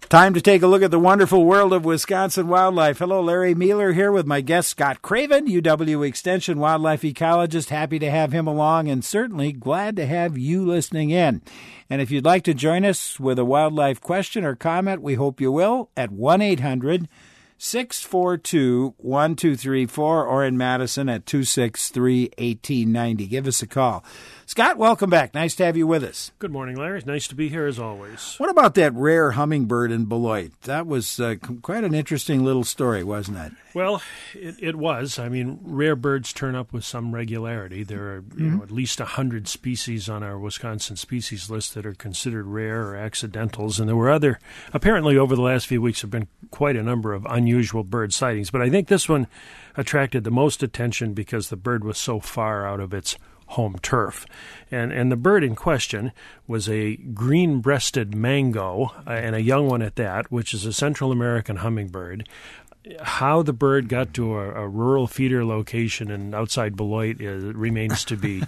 Time to take a look at the wonderful world of Wisconsin wildlife. Hello, Larry Mueller here with my guest, Scott Craven, UW Extension wildlife ecologist. Happy to have him along and certainly glad to have you listening in. And if you'd like to join us with a wildlife question or comment, we hope you will at 1-800-642-1234 or in Madison at 263-1890. Give us a call. Scott, welcome back. Nice to have you with us. Good morning, Larry. Nice to be here as always. What about that rare hummingbird in Beloit? That was quite an interesting little story, wasn't it? Well, it was. I mean, rare birds turn up with some regularity. There are at least 100 species on our Wisconsin species list that are considered rare or accidentals, and there were apparently over the last few weeks have been quite a number of unusual bird sightings. But I think this one attracted the most attention because the bird was so far out of its home turf. And the bird in question was a green-breasted mango, and a young one at that, which is a Central American hummingbird. How the bird got to a rural feeder location and outside Beloit remains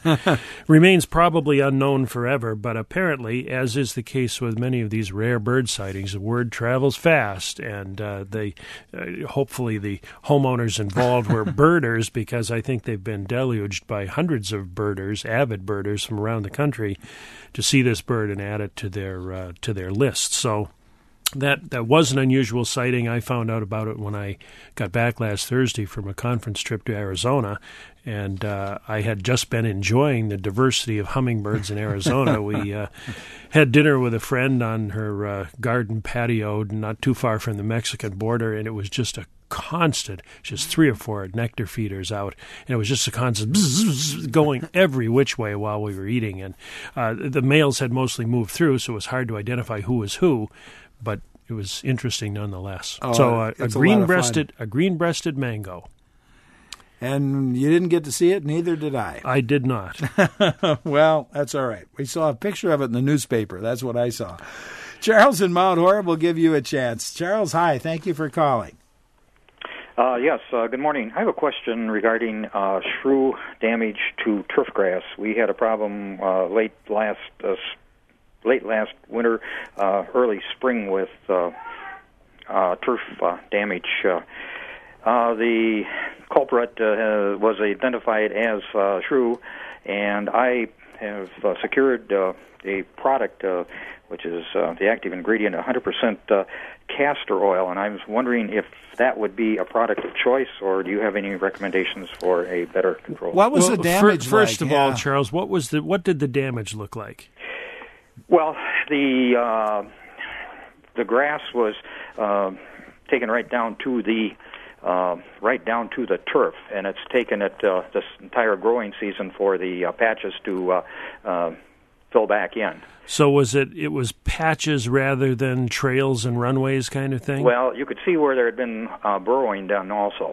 probably unknown forever, but apparently, as is the case with many of these rare bird sightings, the word travels fast, and hopefully the homeowners involved were birders, because I think they've been deluged by hundreds of birders, avid birders from around the country, to see this bird and add it to their list. So That was an unusual sighting. I found out about it when I got back last Thursday from a conference trip to Arizona, and I had just been enjoying the diversity of hummingbirds in Arizona. We had dinner with a friend on her garden patio not too far from the Mexican border, and it was just a constant, just 3 or 4 nectar feeders out, and it was just a constant bzz, going every which way while we were eating. And the males had mostly moved through, so it was hard to identify who was who, but it was interesting nonetheless. So a green-breasted mango. And you didn't get to see it, neither did I. I did not. Well, that's all right. We saw a picture of it in the newspaper. That's what I saw. Charles in Mount Horeb will give you a chance. Charles, hi. Thank you for calling. Yes, good morning. I have a question regarding shrew damage to turf grass. We had a problem late last winter, early spring with turf damage. The culprit was identified as shrew, and I have secured a product which is the active ingredient, 100% castor oil, and I was wondering if that would be a product of choice, or do you have any recommendations for a better control? What was the damage First like? of all, Charles, what did the damage look like? Well, the grass was taken right down to the turf, and it's taken it this entire growing season for the patches to fill back in. So it was patches rather than trails and runways kind of thing? Well, you could see where there had been burrowing done also.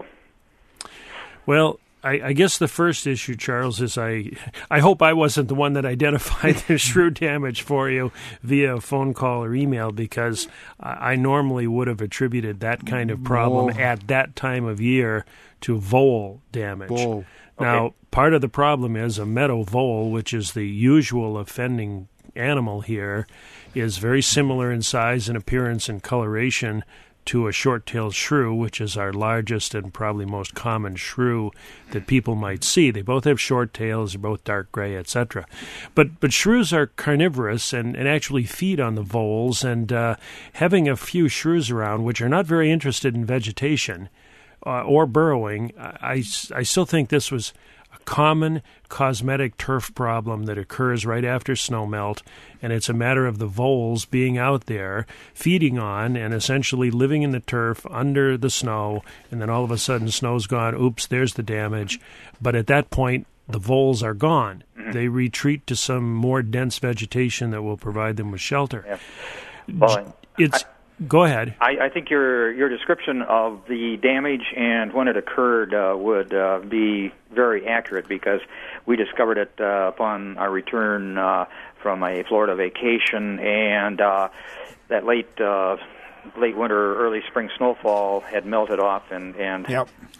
Well, I guess the first issue, Charles, is I hope I wasn't the one that identified the shrew damage for you via phone call or email, because I normally would have attributed that kind of problem at that time of year to vole damage. Vole. Now, part of the problem is a meadow vole, which is the usual offending animal here, is very similar in size and appearance and coloration to a short-tailed shrew, which is our largest and probably most common shrew that people might see. They both have short tails, they're both dark gray, etc. But shrews are carnivorous and actually feed on the voles, and having a few shrews around, which are not very interested in vegetation or burrowing, I still think this was a common cosmetic turf problem that occurs right after snowmelt, and it's a matter of the voles being out there feeding on and essentially living in the turf under the snow, and then all of a sudden snow's gone, oops, there's the damage. But at that point, the voles are gone. Mm-hmm. They retreat to some more dense vegetation that will provide them with shelter. Yeah. Well, Go ahead. I think your description of the damage and when it occurred would be very accurate, because we discovered it upon our return from a Florida vacation, and that late winter, early spring snowfall had melted off, and Yep.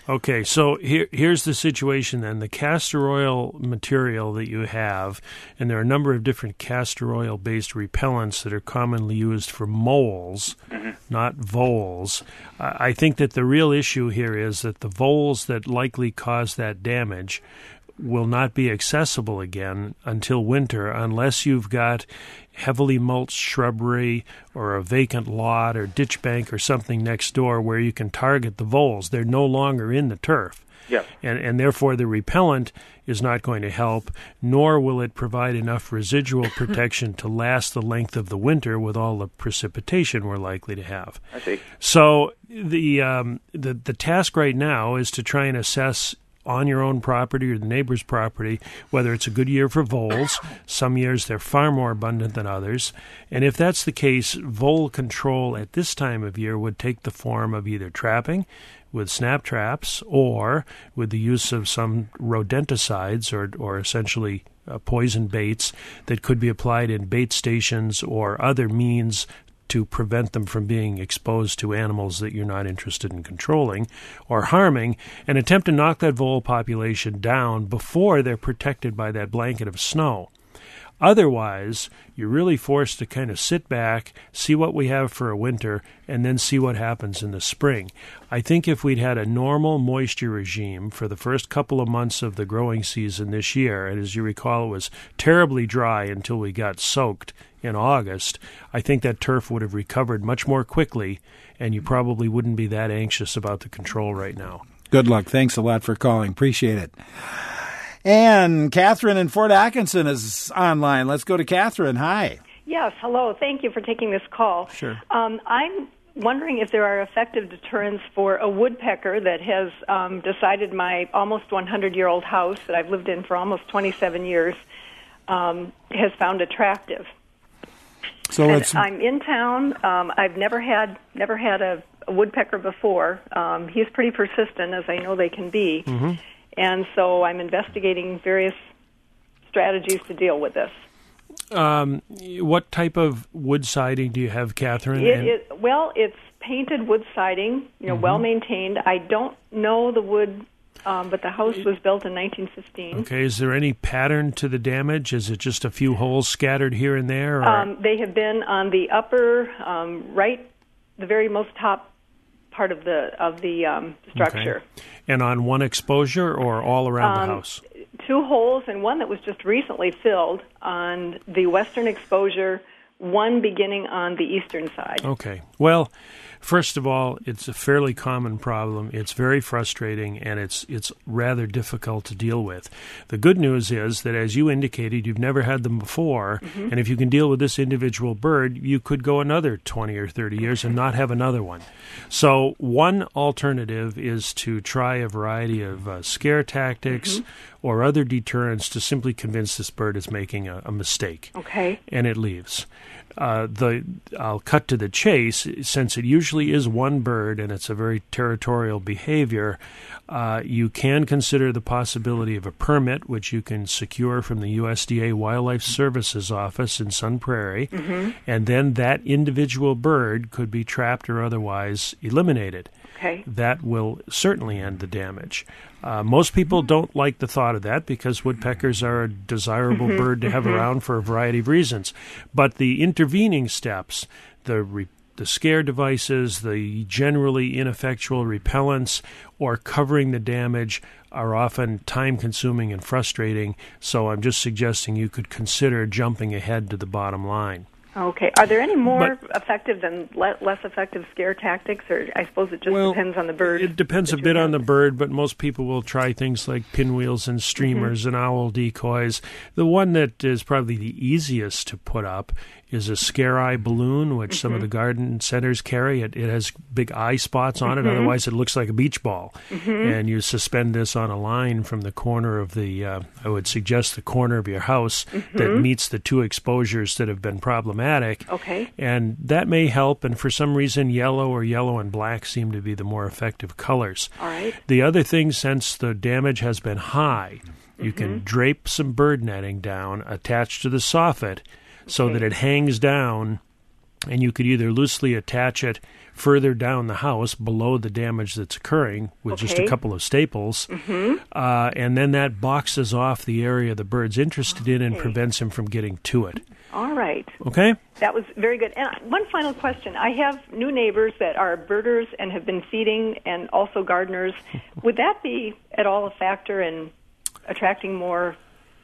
Okay, so here's the situation then. The castor oil material that you have, and there are a number of different castor oil-based repellents that are commonly used for moles, not voles. I think that the real issue here is that the voles that likely cause that damage will not be accessible again until winter unless you've got heavily mulched shrubbery or a vacant lot or ditch bank or something next door where you can target the voles. They're no longer in the turf. Yes. And therefore the repellent is not going to help, nor will it provide enough residual protection to last the length of the winter with all the precipitation we're likely to have. I see. So the task right now is to try and assess on your own property or the neighbor's property whether it's a good year for voles. Some years they're far more abundant than others. And if that's the case, vole control at this time of year would take the form of either trapping with snap traps or with the use of some rodenticides or essentially poison baits that could be applied in bait stations or other means to prevent them from being exposed to animals that you're not interested in controlling or harming, and attempt to knock that vole population down before they're protected by that blanket of snow. Otherwise, you're really forced to kind of sit back, see what we have for a winter, and then see what happens in the spring. I think if we'd had a normal moisture regime for the first couple of months of the growing season this year, and as you recall, it was terribly dry until we got soaked in August, I think that turf would have recovered much more quickly, and you probably wouldn't be that anxious about the control right now. Good luck. Thanks a lot for calling. Appreciate it. And Catherine in Fort Atkinson is online. Let's go to Catherine. Hi. Yes, hello. Thank you for taking this call. Sure. I'm wondering if there are effective deterrents for a woodpecker that has decided my almost 100-year-old house that I've lived in for almost 27 years has found attractive. So I'm in town. I've never had a woodpecker before. He's pretty persistent, as I know they can be. Mm-hmm. And so I'm investigating various strategies to deal with this. What type of wood siding do you have, Catherine? It's painted wood siding, well maintained. I don't know the wood, but the house was built in 1915. Okay, is there any pattern to the damage? Is it just a few holes scattered here and there? Or? They have been on the upper right, the very most top part of the structure. Okay. And on one exposure or all around the house? 2 holes and one that was just recently filled on the western exposure, one beginning on the eastern side. Okay. Well, first of all, it's a fairly common problem. It's very frustrating, and it's rather difficult to deal with. The good news is that, as you indicated, you've never had them before, and if you can deal with this individual bird, you could go another 20 or 30 years and not have another one. So one alternative is to try a variety of scare tactics or other deterrents to simply convince this bird is making a mistake. Okay. And it leaves. I'll cut to the chase. Since it usually is one bird and it's a very territorial behavior, you can consider the possibility of a permit, which you can secure from the USDA Wildlife Services Office in Sun Prairie, and then that individual bird could be trapped or otherwise eliminated. Okay. That will certainly end the damage. Most people don't like the thought of that because woodpeckers are a desirable bird to have around for a variety of reasons. But the intervening steps, the scare devices, the generally ineffectual repellents, or covering the damage are often time-consuming and frustrating. So I'm just suggesting you could consider jumping ahead to the bottom line. Okay. Are there any more effective than less effective scare tactics, or I suppose it just depends on the bird? It depends a bit on the bird, but most people will try things like pinwheels and streamers and owl decoys. The one that is probably the easiest to put up is a scare eye balloon, which some of the garden centers carry. It has big eye spots on it, otherwise it looks like a beach ball. And you suspend this on a line from the corner of I would suggest the corner of your house that meets the 2 exposures that have been problematic. Okay. And that may help, and for some reason yellow and black seem to be the more effective colors. All right. The other thing, since the damage has been high, you can drape some bird netting down attached to the soffit, so that it hangs down and you could either loosely attach it further down the house below the damage that's occurring with just a couple of staples, and then that boxes off the area the bird's interested in and prevents him from getting to it. All right. Okay? That was very good. And one final question. I have new neighbors that are birders and have been feeding and also gardeners. Would that be at all a factor in attracting more?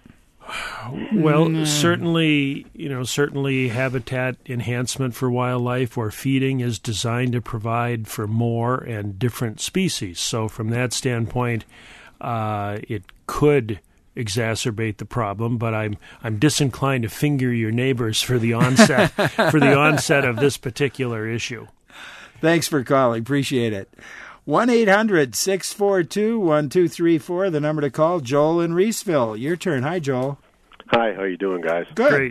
Well, certainly habitat enhancement for wildlife or feeding is designed to provide for more and different species. So from that standpoint, it could exacerbate the problem, but I'm disinclined to finger your neighbors for the onset of this particular issue. Thanks for calling. Appreciate it. 1-800-642-1234, the number to call. Joel in Reeseville. Your turn. Hi, Joel. Hi, how you doing, guys? Good. Great.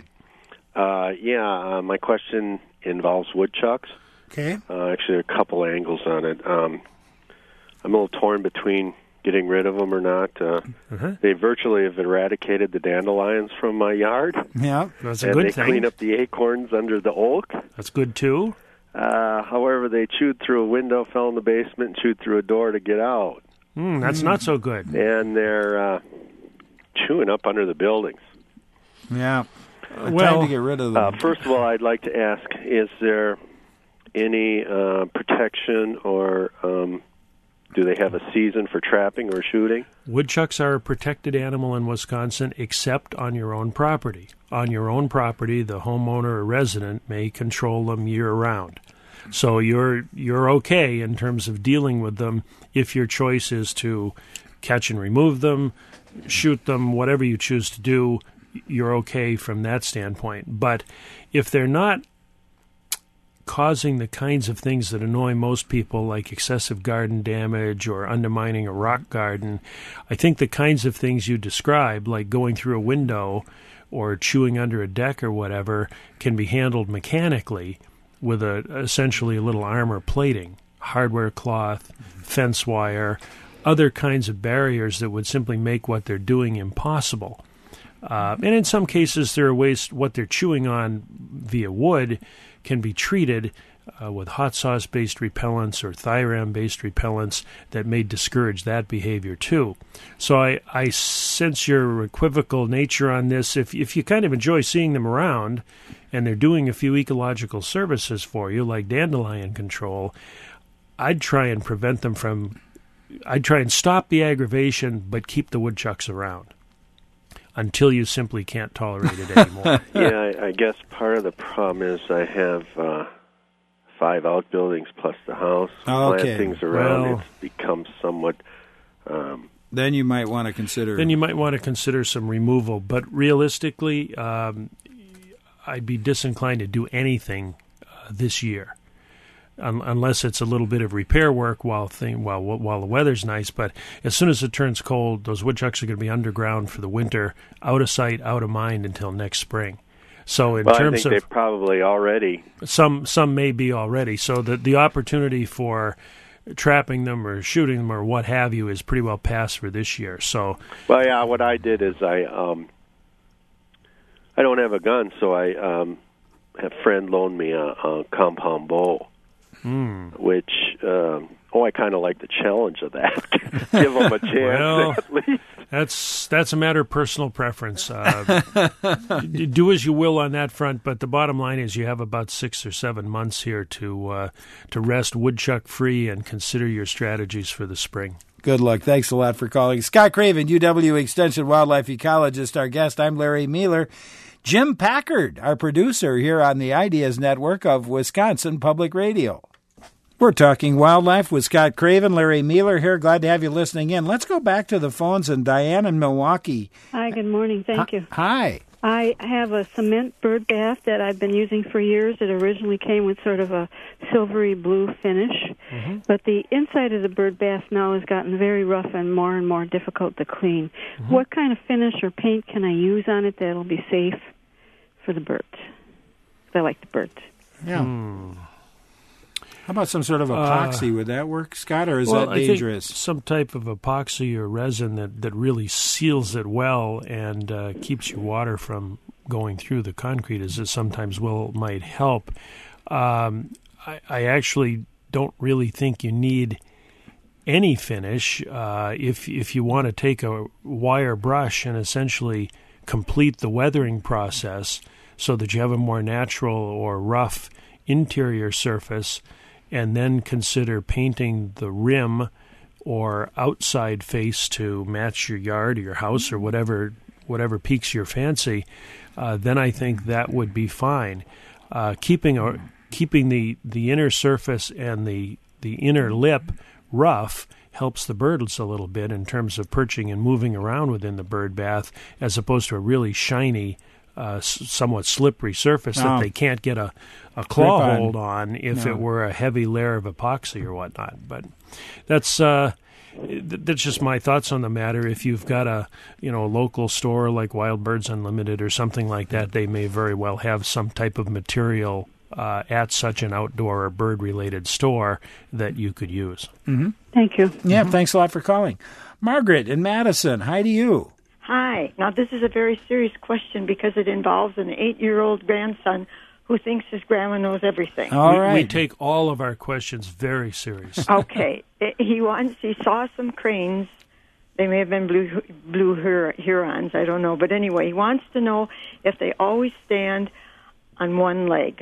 My question involves woodchucks. Okay. Actually, a couple angles on it. I'm a little torn between getting rid of them or not. They virtually have eradicated the dandelions from my yard. Yeah. That's a good thing. And they clean up the acorns under the oak. That's good, too. However, they chewed through a window, fell in the basement, and chewed through a door to get out. That's not so good. And they're chewing up under the buildings. Yeah. Well, time to get rid of them. First of all, I'd like to ask, is there any protection or do they have a season for trapping or shooting? Woodchucks are a protected animal in Wisconsin except on your own property. On your own property, the homeowner or resident may control them year-round. So you're okay in terms of dealing with them if your choice is to catch and remove them, shoot them, whatever you choose to do, you're okay from that standpoint. But if they're not causing the kinds of things that annoy most people, like excessive garden damage or undermining a rock garden, I think the kinds of things you describe, like going through a window or chewing under a deck or whatever, can be handled mechanically with essentially a little armor plating, hardware cloth, fence wire, other kinds of barriers that would simply make what they're doing impossible. And in some cases, there are ways what they're chewing on via wood can be treated with hot sauce-based repellents or Thyram-based repellents that may discourage that behavior too. So I sense your equivocal nature on this. If you kind of enjoy seeing them around and they're doing a few ecological services for you, like dandelion control, I'd try and prevent them from... I'd try and stop the aggravation, but keep the woodchucks around until you simply can't tolerate it anymore. Yeah, I guess part of the problem is I have 5 outbuildings plus the house. Okay. Plant things around. Well, it's become somewhat... Then you might want to consider... Then you might want to consider some removal. But realistically, I'd be disinclined to do anything this year, unless it's a little bit of repair work while the weather's nice. But as soon as it turns cold, those woodchucks are going to be underground for the winter, out of sight, out of mind until next spring. So in terms I think they probably already... Some may be already. So the opportunity for trapping them or shooting them or what have you is pretty well past for this year. So, well, yeah, what I did is I don't have a gun, so I have a friend loan me a compound bow. Which, I kind of like the challenge of that. Give them a chance, well, at least. That's a matter of personal preference. Do as you will on that front, but the bottom line is you have about 6 or 7 months here to rest woodchuck-free and consider your strategies for the spring. Good luck. Thanks a lot for calling. Scott Craven, UW Extension Wildlife Ecologist, our guest. I'm Larry Mueller. Jim Packard, our producer here on the Ideas Network of Wisconsin Public Radio. We're talking wildlife with Scott Craven, Larry Mueller here. Glad to have you listening in. Let's go back to the phones and Diane in Milwaukee. Hi, good morning. Thank you. Hi. I have a cement bird bath that I've been using for years. It originally came with sort of a silvery blue finish, but the inside of the bird bath now has gotten very rough and more difficult to clean. What kind of finish or paint can I use on it that'll be safe for the birds? I like the birds. Yeah. How about some sort of epoxy? Would that work, Scott, or is that dangerous? I think some type of epoxy or resin that really seals it well and keeps your water from going through the concrete, as it sometimes might help. I actually don't really think you need any finish. If you want to take a wire brush and essentially complete the weathering process so that you have a more natural or rough interior surface, and then consider painting the rim or outside face to match your yard or your house or whatever piques your fancy, then I think that would be fine. Keeping the inner surface and the inner lip rough helps the birds a little bit in terms of perching and moving around within the bird bath, as opposed to a really shiny, somewhat slippery surface that they can't get a claw hold on if it were a heavy layer of epoxy or whatnot. But that's just my thoughts on the matter. If you've got a local store like Wild Birds Unlimited or something like that, they may very well have some type of material at such an outdoor or bird-related store that you could use. Mm-hmm. Thank you. Yeah, thanks a lot for calling. Margaret in Madison, hi to you. Hi. Now, this is a very serious question because it involves an 8-year-old grandson who thinks his grandma knows everything. All right. We take all of our questions very seriously. Okay. He saw some cranes. They may have been blue Hurons. I don't know. But anyway, he wants to know if they always stand on one leg.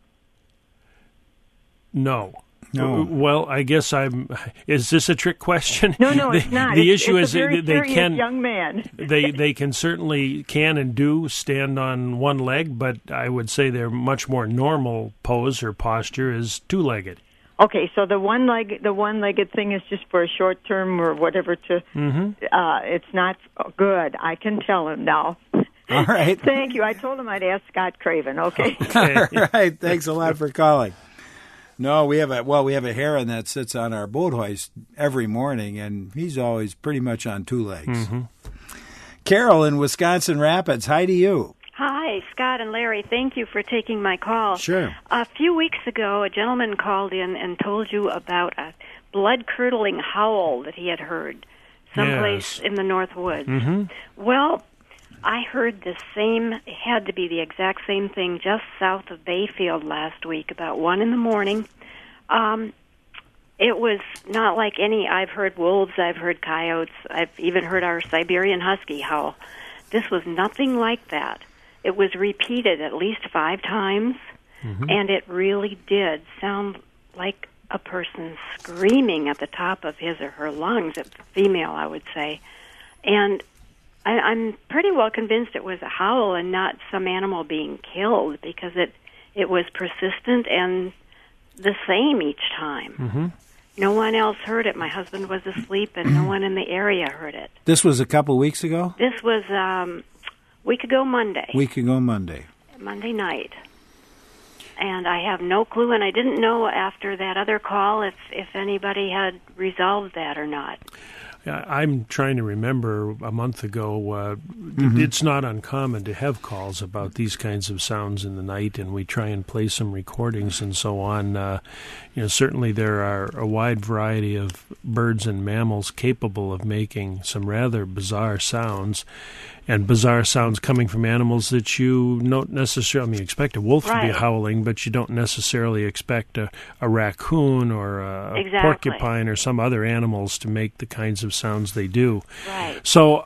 No. No. Well, I guess is this a trick question? No, it's not. The issue is a very they can. young man. they can certainly and do stand on one leg, but I would say their much more normal pose or posture is two-legged. Okay, so the one-legged thing is just for a short term or whatever. It's not good. I can tell him now. All right. Thank you. I told him I'd ask Scott Craven. Okay. All right. Thanks a lot for calling. No, we have a heron that sits on our boat hoist every morning, and he's always pretty much on two legs. Mm-hmm. Carol in Wisconsin Rapids, hi to you. Hi, Scott and Larry. Thank you for taking my call. Sure. A few weeks ago, a gentleman called in and told you about a blood-curdling howl that he had heard someplace in the North Woods. Mm-hmm. Well, I heard the same, it had to be the exact same thing just south of Bayfield last week, about 1 a.m. It was not like any, I've heard wolves, I've heard coyotes, I've even heard our Siberian husky howl. This was nothing like that. It was repeated at least 5 times, and it really did sound like a person screaming at the top of his or her lungs, a female, I would say. And I'm pretty well convinced it was a howl and not some animal being killed, because it was persistent and the same each time. Mm-hmm. No one else heard it. My husband was asleep, and no one in the area heard it. This was a couple weeks ago? This was week ago Monday. Monday night. And I have no clue, and I didn't know after that other call if anybody had resolved that or not. I'm trying to remember a month ago, it's not uncommon to have calls about these kinds of sounds in the night, and we try and play some recordings and so on. Certainly there are a wide variety of birds and mammals capable of making some rather bizarre sounds, and bizarre sounds coming from animals that you don't necessarily expect a wolf to be howling, but you don't necessarily expect a raccoon or a porcupine or some other animals to make the kinds of sounds they do. Right. So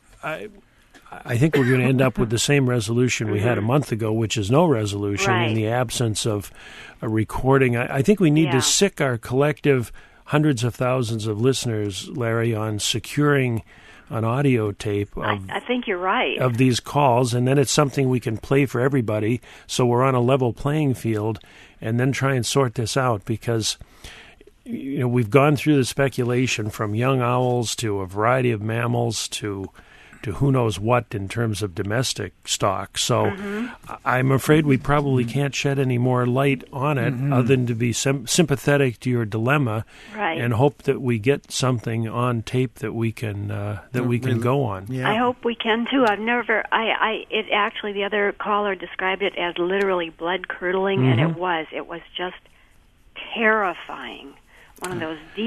I think we're going to end up with the same resolution we had a month ago, which is no resolution in the absence of a recording. I think we need to sick our collective hundreds of thousands of listeners, Larry, on securing an audio tape of, I think you're right, of these calls, and then it's something we can play for everybody, so we're on a level playing field, and then try and sort this out, because we've gone through the speculation from young owls to a variety of mammals to who knows what in terms of domestic stock. So I'm afraid we probably can't shed any more light on it other than to be sympathetic to your dilemma and hope that we get something on tape that we can go on. Yeah. I hope we can too. I've never. It actually, the other caller described it as literally blood curdling, and it was just terrifying. One of those deep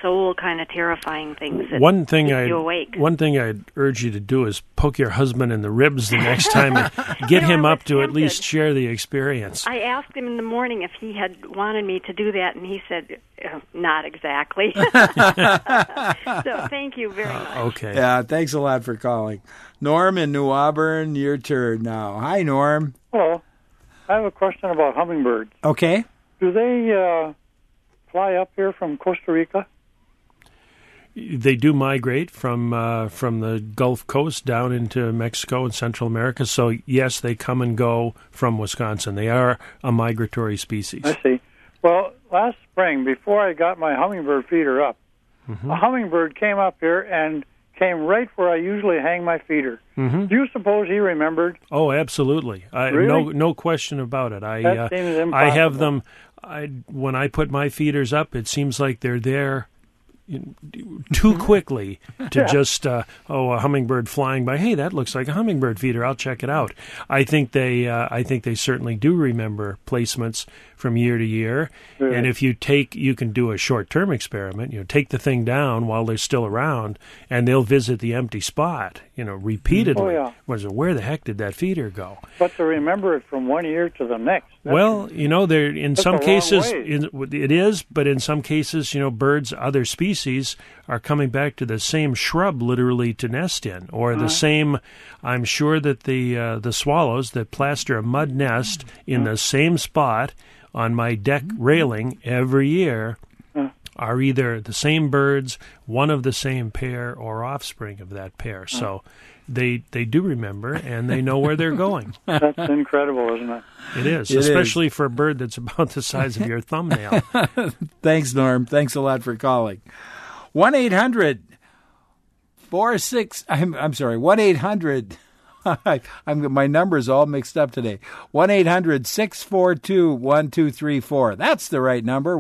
soul kind of terrifying things that one thing keep you awake. One thing I'd urge you to do is poke your husband in the ribs the next time and get him up to at least share the experience. I asked him in the morning if he had wanted me to do that, and he said, not exactly. So thank you very much. Okay. Yeah, thanks a lot for calling. Norm in New Auburn, your turn now. Hi, Norm. Hello. I have a question about hummingbirds. Okay. Do they fly up here from Costa Rica? They do migrate from the Gulf Coast down into Mexico and Central America. So, yes, they come and go from Wisconsin. They are a migratory species. I see. Well, last spring, before I got my hummingbird feeder up, a hummingbird came up here and came right where I usually hang my feeder. Do you suppose he remembered? Oh, absolutely. Really? No question about it. That seems impossible. I have them. When I put my feeders up, it seems like they're there too quickly to just a hummingbird flying by. Hey, that looks like a hummingbird feeder. I'll check it out. I think they certainly do remember placements from year to year. Really? And if you can do a short-term experiment. Take the thing down while they're still around, and they'll visit the empty spot. Repeatedly. Oh, yeah. Where the heck did that feeder go? But to remember it from one year to the next. There in some cases ways. it is, but in some cases, birds, other species are coming back to the same shrub literally to nest in, or the same. I'm sure that the swallows that plaster a mud nest in the same spot on my deck railing every year are either the same birds, one of the same pair, or offspring of that pair. So they do remember, and they know where they're going. That's incredible, isn't it? It is, especially for a bird that's about the size of your thumbnail. Thanks, Norm. Thanks a lot for calling. 1-800-1-800. My number's all mixed up today. 1-800-642-1234. That's the right number.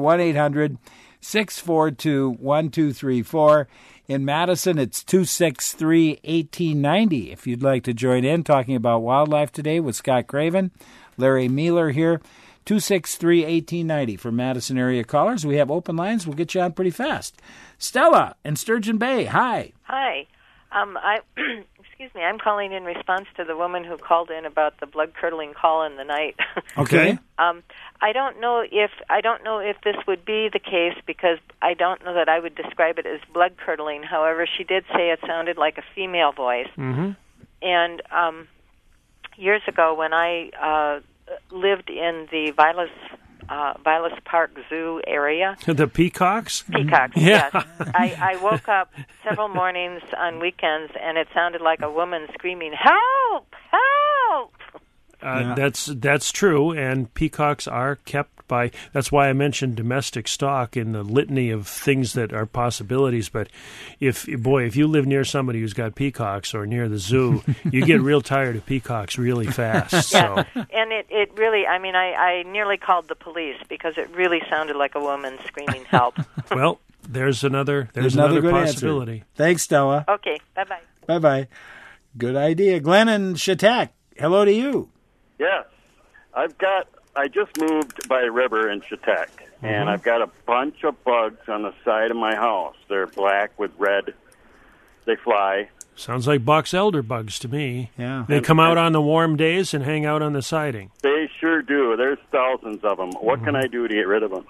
1-800-642-1234. In Madison, it's 263-1890. If you'd like to join in, talking about wildlife today with Scott Craven, Larry Mealer here. 263-1890 for Madison area callers. We have open lines. We'll get you on pretty fast. Stella in Sturgeon Bay. Hi. Hi. Excuse me. I'm calling in response to the woman who called in about the blood-curdling call in the night. Okay. I don't know if this would be the case, because I don't know that I would describe it as blood-curdling. However, she did say it sounded like a female voice. Mm-hmm. And years ago, when I lived in the Vilas Park Zoo area. The peacocks? Peacocks, yeah. Yes. I woke up several mornings on weekends, and it sounded like a woman screaming, "Help! Help!" That's true, and peacocks are kept by. That's why I mentioned domestic stock in the litany of things that are possibilities. But if you live near somebody who's got peacocks or near the zoo, you get real tired of peacocks really fast. Yeah, so. And it really. I mean, I nearly called the police because it really sounded like a woman screaming help. Well, there's another good possibility. Answer. Thanks, Stella. Okay, bye-bye. Bye-bye. Good idea. Glenn and Chautauqua, hello to you. Yes. I just moved by a river in Chautauqua, and I've got a bunch of bugs on the side of my house. They're black with red. They fly. Sounds like box elder bugs to me. Yeah. They come out on the warm days and hang out on the siding. They sure do. There's thousands of them. What can I do to get rid of them?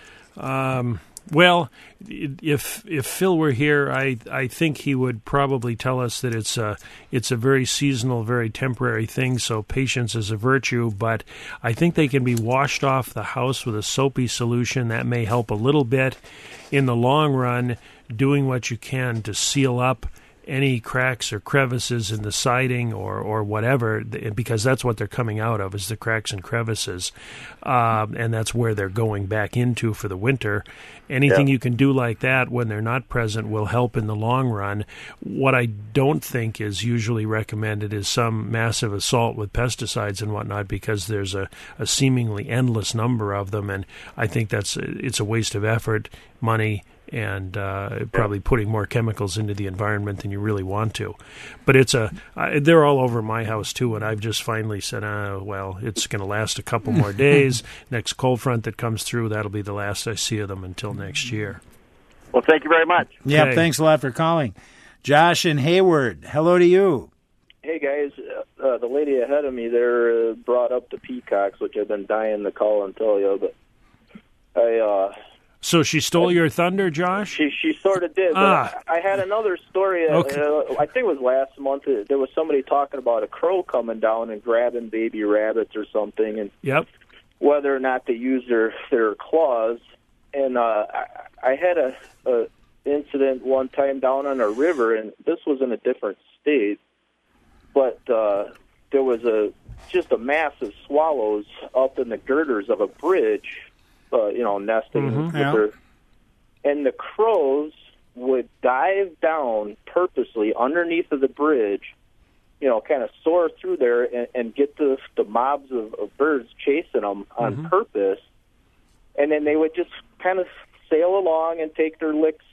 Well, if Phil were here, I think he would probably tell us that it's a very seasonal, very temporary thing, so patience is a virtue, but I think they can be washed off the house with a soapy solution. That may help a little bit. In the long run, doing what you can to seal up any cracks or crevices in the siding or whatever, because that's what they're coming out of, is the cracks and crevices, and that's where they're going back into for the winter. Anything you can do like that when they're not present will help in the long run. What I don't think is usually recommended is some massive assault with pesticides and whatnot, because there's a seemingly endless number of them, and I think it's a waste of effort, money, and probably putting more chemicals into the environment than you really want to. But they're all over my house too, and I've just finally said, well, it's going to last a couple more days. Next cold front that comes through, that'll be the last I see of them until next year. Well, thank you very much. Yeah, Okay. thanks a lot for calling. Josh in Hayward, hello to you. Hey guys, the lady ahead of me there brought up the peacocks, which I've been dying to call and tell you, but So she stole your thunder, Josh? she sort of did. But I had another story. Okay. I think it was last month. There was somebody talking about a crow coming down and grabbing baby rabbits or something, and Yep. whether or not they use their claws. And I had a incident one time down on a river, and this was in a different state, but there was just a mass of swallows up in the girders of a bridge, nesting with Yeah. and the crows would dive down purposely underneath of the bridge, kind of soar through there and get the mobs of birds chasing them on purpose. And then they would just kind of sail along and take their licks,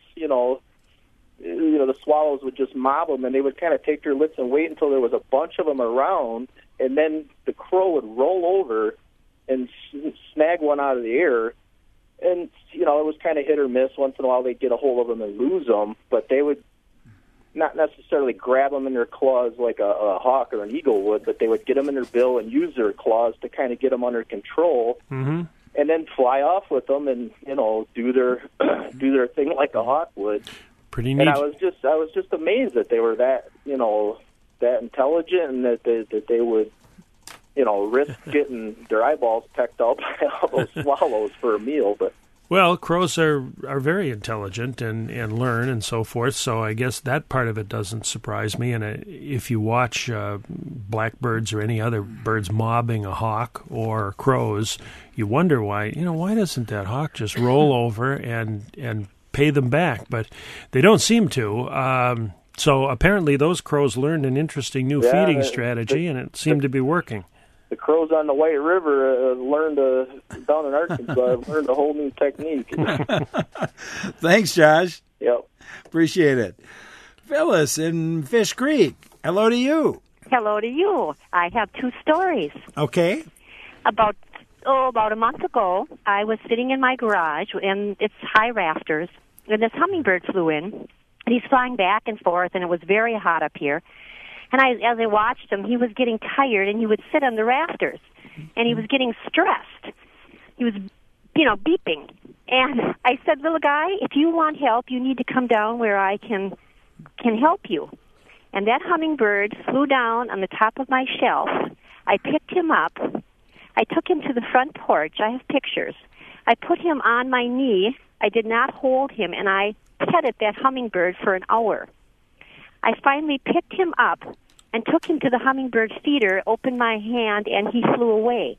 the swallows would just mob them, and they would kind of take their licks and wait until there was a bunch of them around, and then the crow would roll over and snag one out of the air. And, it was kind of hit or miss. Once in a while they'd get a hold of them and lose them, but they would not necessarily grab them in their claws like a hawk or an eagle would, but they would get them in their bill and use their claws to kind of get them under control. Mm-hmm. And then fly off with them and do their do their thing like a hawk would. Pretty neat. And I was just amazed that they were that that intelligent and that they would risk getting their eyeballs pecked out by all those swallows for a meal. But Well, crows are very intelligent and learn and so forth, so I guess that part of it doesn't surprise me. And if you watch blackbirds or any other birds mobbing a hawk or crows, you wonder why doesn't that hawk just roll over and pay them back? But they don't seem to. So apparently those crows learned an interesting new feeding strategy, and it seemed to be working. The crows on the White River learned down in Arkansas learned a whole new technique. Thanks, Josh. Yep. Appreciate it. Phyllis in Fish Creek, hello to you. Hello to you. I have two stories. Okay. About a month ago, I was sitting in my garage, and it's high rafters, and this hummingbird flew in, and he's flying back and forth, and it was very hot up here. And as I watched him, he was getting tired, and he would sit on the rafters, and he was getting stressed. He was, beeping. And I said, little guy, if you want help, you need to come down where I can help you. And that hummingbird flew down on the top of my shelf. I picked him up. I took him to the front porch. I have pictures. I put him on my knee. I did not hold him, and I petted that hummingbird for an hour. I finally picked him up and took him to the hummingbird feeder, opened my hand, and he flew away.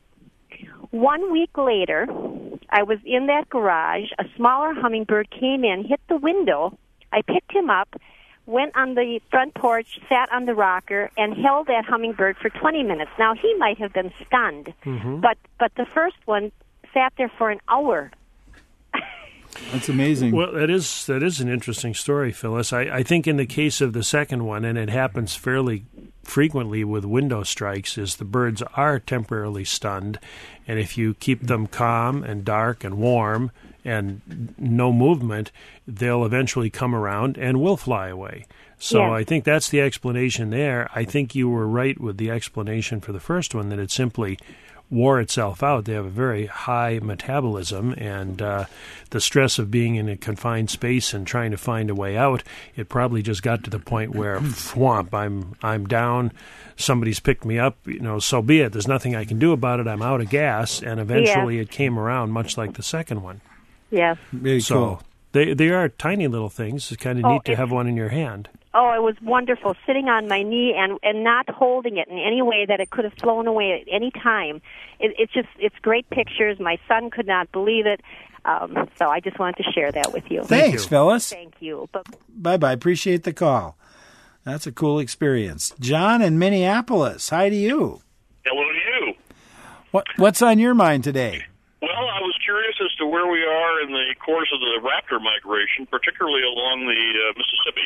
1 week later, I was in that garage. A smaller hummingbird came in, hit the window. I picked him up, went on the front porch, sat on the rocker, and held that hummingbird for 20 minutes. Now, he might have been stunned, but the first one sat there for an hour. That's amazing. Well, that is an interesting story, Phyllis. I think in the case of the second one, and it happens fairly frequently with window strikes, is the birds are temporarily stunned, and if you keep them calm and dark and warm and no movement, they'll eventually come around and will fly away. So Yeah. I think that's the explanation there. I think you were right with the explanation for the first one, that it simply wore itself out. They have a very high metabolism, and the stress of being in a confined space and trying to find a way out, it probably just got to the point where, whomp, I'm down, somebody's picked me up, so be it. There's nothing I can do about it. I'm out of gas, and eventually it came around, much like the second one. Yes. Very cool. They are tiny little things. It's kind of neat to have one in your hand. Oh, it was wonderful, sitting on my knee and not holding it in any way that it could have flown away at any time. It's great pictures. My son could not believe it. So I just wanted to share that with you. Thanks, Phyllis. Thank you. Bye-bye. Appreciate the call. That's a cool experience. John in Minneapolis, hi to you. Hello to you. What's on your mind today? Well, I was curious as to where we are in the course of the raptor migration, particularly along the Mississippi.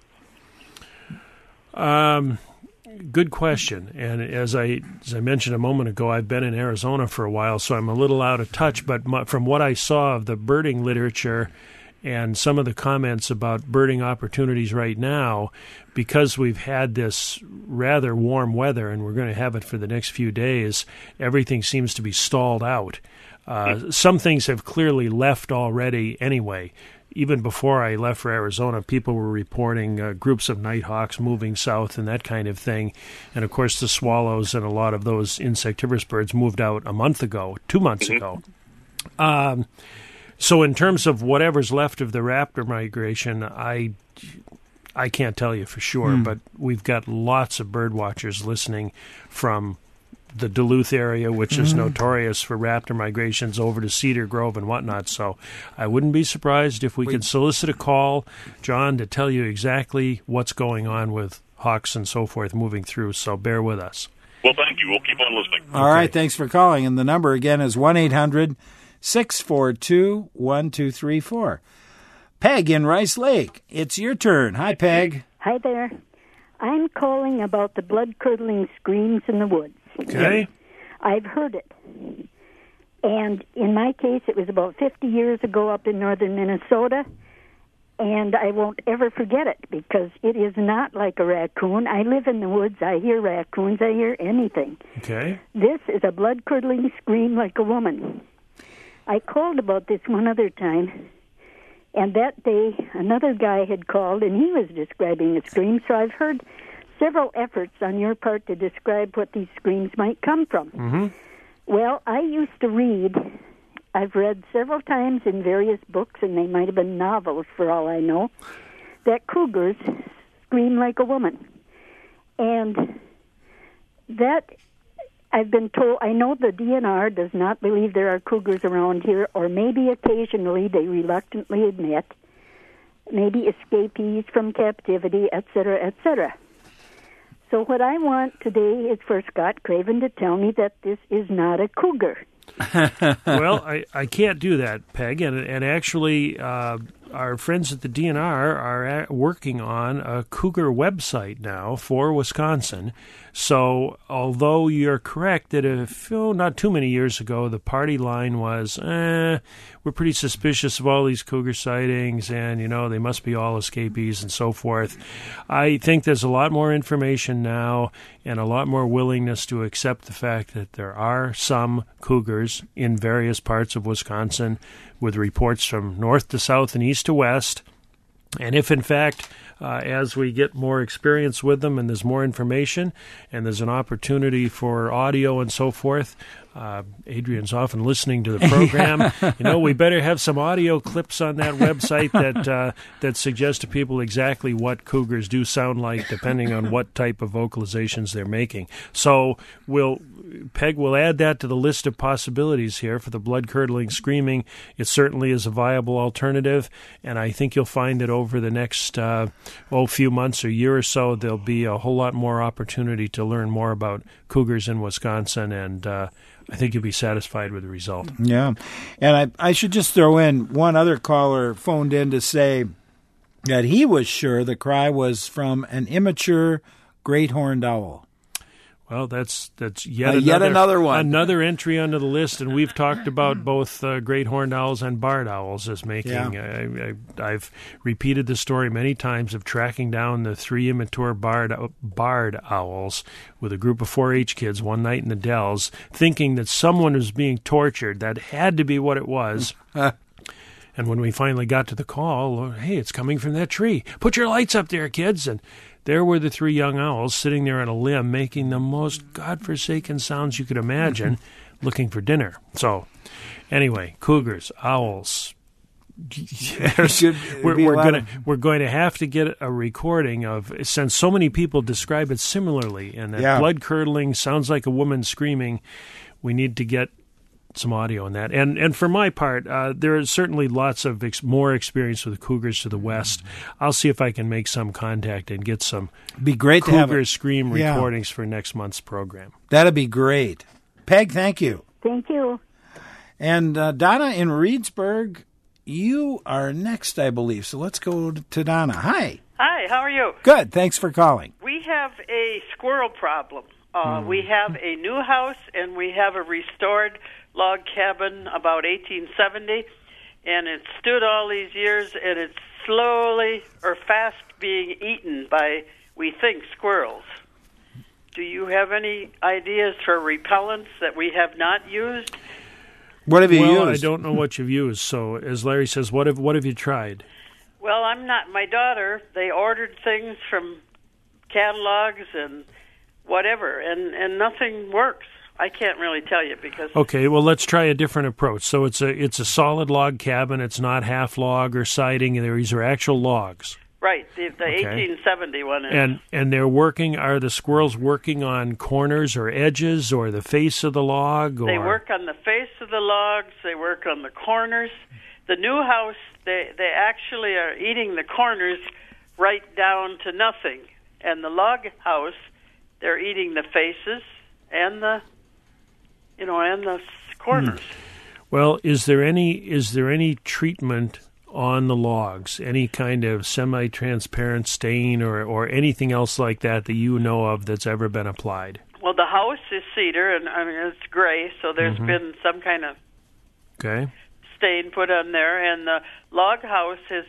Good question. And as I mentioned a moment ago, I've been in Arizona for a while, so I'm a little out of touch. But from what I saw of the birding literature And some of the comments about birding opportunities right now, because we've had this rather warm weather and we're going to have it for the next few days, everything seems to be stalled out. Some things have clearly left already anyway. Even before I left for Arizona, people were reporting groups of nighthawks moving south and that kind of thing. And, of course, the swallows and a lot of those insectivorous birds moved out 2 months ago. So in terms of whatever's left of the raptor migration, I can't tell you for sure, but we've got lots of bird watchers listening from the Duluth area, which is notorious for raptor migrations, over to Cedar Grove and whatnot. So I wouldn't be surprised if we could solicit a call, John, to tell you exactly what's going on with hawks and so forth moving through. So bear with us. Well, thank you. We'll keep on listening. All right, thanks for calling. And the number again is 1-800-642-1234. Peg in Rice Lake, it's your turn. Hi, Peg. Hi there. I'm calling about the blood-curdling screams in the woods. Okay. I've heard it. And in my case, it was about 50 years ago up in northern Minnesota, and I won't ever forget it because it is not like a raccoon. I live in the woods. I hear raccoons. I hear anything. Okay. This is a blood-curdling scream like a woman. I called about this one other time, and that day another guy had called, and he was describing a scream, so I've heard several efforts on your part to describe what these screams might come from. Well, I used to read. I've read several times in various books, and they might have been novels for all I know, that cougars scream like a woman. And that, I've been told, I know the DNR does not believe there are cougars around here, or maybe occasionally they reluctantly admit, maybe escapees from captivity, etc., etc. So what I want today is for Scott Craven to tell me that this is not a cougar. Well, I can't do that, Peg. And actually, our friends at the DNR are working on a cougar website now for Wisconsin. So although you're correct that not too many years ago, the party line was, we're pretty suspicious of all these cougar sightings and, they must be all escapees and so forth. I think there's a lot more information now and a lot more willingness to accept the fact that there are some cougars in various parts of Wisconsin, with reports from north to south and east to west. And if, in fact, as we get more experience with them and there's more information and there's an opportunity for audio and so forth, Adrian's often listening to the program. We better have some audio clips on that website that suggest to people exactly what cougars do sound like, depending on what type of vocalizations they're making. So Peg will add that to the list of possibilities here for the blood-curdling screaming. It certainly is a viable alternative, and I think you'll find that over the next few months or year or so, there'll be a whole lot more opportunity to learn more about cougars in Wisconsin, and I think you'll be satisfied with the result. Yeah. And I should just throw in, one other caller phoned in to say that he was sure the cry was from an immature great horned owl. Well, that's yet another one. Another entry onto the list, and we've talked about both great horned owls and barred owls as making. Yeah. I've repeated the story many times of tracking down the 3 immature barred owls with a group of 4-H kids one night in the Dells, thinking that someone was being tortured. That had to be what it was. And when we finally got to the call, hey, it's coming from that tree. Put your lights up there, kids. And there were the 3 young owls sitting there on a limb making the most godforsaken sounds you could imagine, looking for dinner. So, anyway, cougars, owls. We're going to have to get a recording of, since so many people describe it similarly, and that blood-curdling sounds like a woman screaming, we need to get some audio on that. And for my part, there is certainly lots of more experience with the cougars to the west. I'll see if I can make some contact and get some cougar scream recordings for next month's program. That'd be great. Peg, thank you. Thank you. And Donna in Reedsburg, you are next, I believe. So let's go to Donna. Hi. Hi, how are you? Good. Thanks for calling. We have a squirrel problem. We have a new house, and we have a restored log cabin about 1870, and it stood all these years, and it's slowly or fast being eaten by, we think, squirrels. Do you have any ideas for repellents that we have not used? What have you used? I don't know what you've used. So, as Larry says, what have you tried? Well, I'm not. My daughter, they ordered things from catalogs and whatever, and nothing works. I can't really tell you because... Okay, well, let's try a different approach. So it's a solid log cabin. It's not half log or siding. These are actual logs. Right, the 1870 one is. And they're working, are the squirrels working on corners or edges or the face of the log? Or? They work on the face of the logs. They work on the corners. The new house, they actually are eating the corners right down to nothing. And the log house, they're eating the faces and the corners. Well, is there any treatment on the logs, any kind of semi-transparent stain or anything else like that you know of that's ever been applied? Well, the house is cedar, and I mean it's gray, so there's been some kind of stain put on there, and the log house has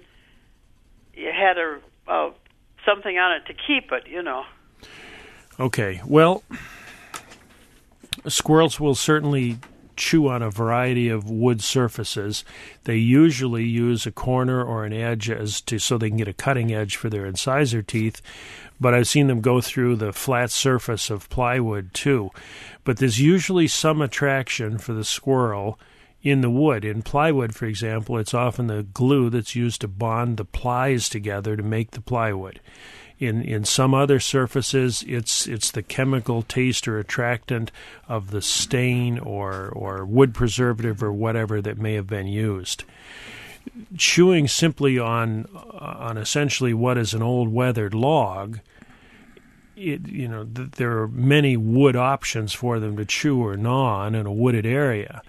had something on it to keep it, Okay, well, squirrels will certainly chew on a variety of wood surfaces. They usually use a corner or an edge so they can get a cutting edge for their incisor teeth, but I've seen them go through the flat surface of plywood too. But there's usually some attraction for the squirrel in the wood. In plywood, for example, it's often the glue that's used to bond the plies together to make the plywood. In some other surfaces, it's the chemical taste or attractant of the stain or wood preservative or whatever that may have been used. Chewing simply on essentially what is an old weathered log, there are many wood options for them to chew or gnaw on in a wooded area,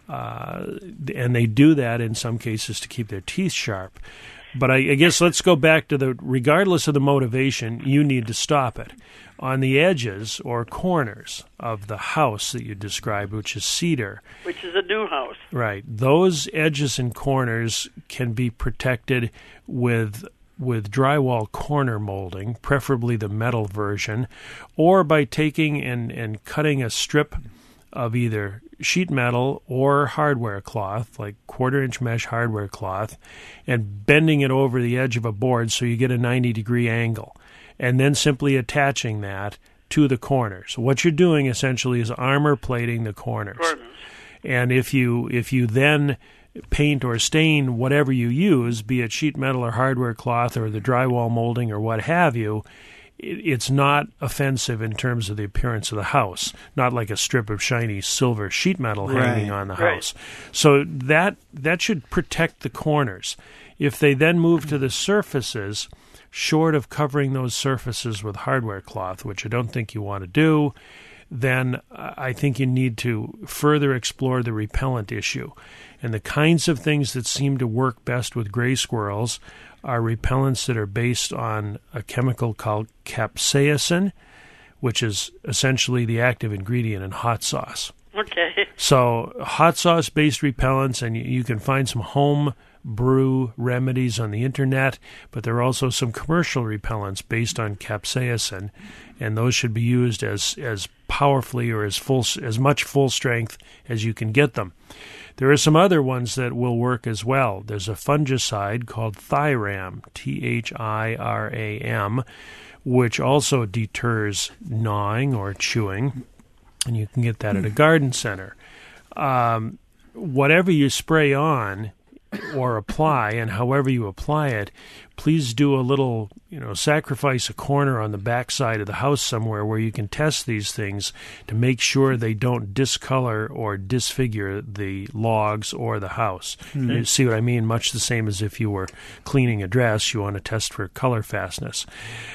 and they do that in some cases to keep their teeth sharp. But I guess let's go back to regardless of the motivation, you need to stop it. On the edges or corners of the house that you described, which is cedar. Which is a new house. Right. Those edges and corners can be protected with drywall corner molding, preferably the metal version, or by taking and cutting a strip of either sheet metal or hardware cloth, like 1/4-inch mesh hardware cloth, and bending it over the edge of a board so you get a 90-degree angle, and then simply attaching that to the corners. What you're doing essentially is armor plating the corners. And if you then paint or stain whatever you use, be it sheet metal or hardware cloth or the drywall molding or what have you, it's not offensive in terms of the appearance of the house, not like a strip of shiny silver sheet metal hanging on the house. So that should protect the corners. If they then move to the surfaces, short of covering those surfaces with hardware cloth, which I don't think you want to do, then I think you need to further explore the repellent issue. And the kinds of things that seem to work best with gray squirrels are repellents that are based on a chemical called capsaicin, which is essentially the active ingredient in hot sauce. Okay. So hot sauce-based repellents, and you can find some home brew remedies on the internet, but there are also some commercial repellents based on capsaicin, and those should be used as powerfully or as much full strength as you can get them. There are some other ones that will work as well. There's a fungicide called Thiram, Thiram, which also deters gnawing or chewing, and you can get that at a garden center. Whatever you spray on or apply, and however you apply it, please do a little, sacrifice a corner on the back side of the house somewhere where you can test these things to make sure they don't discolor or disfigure the logs or the house. Mm-hmm. You see what I mean? Much the same as if you were cleaning a dress, you want to test for color fastness.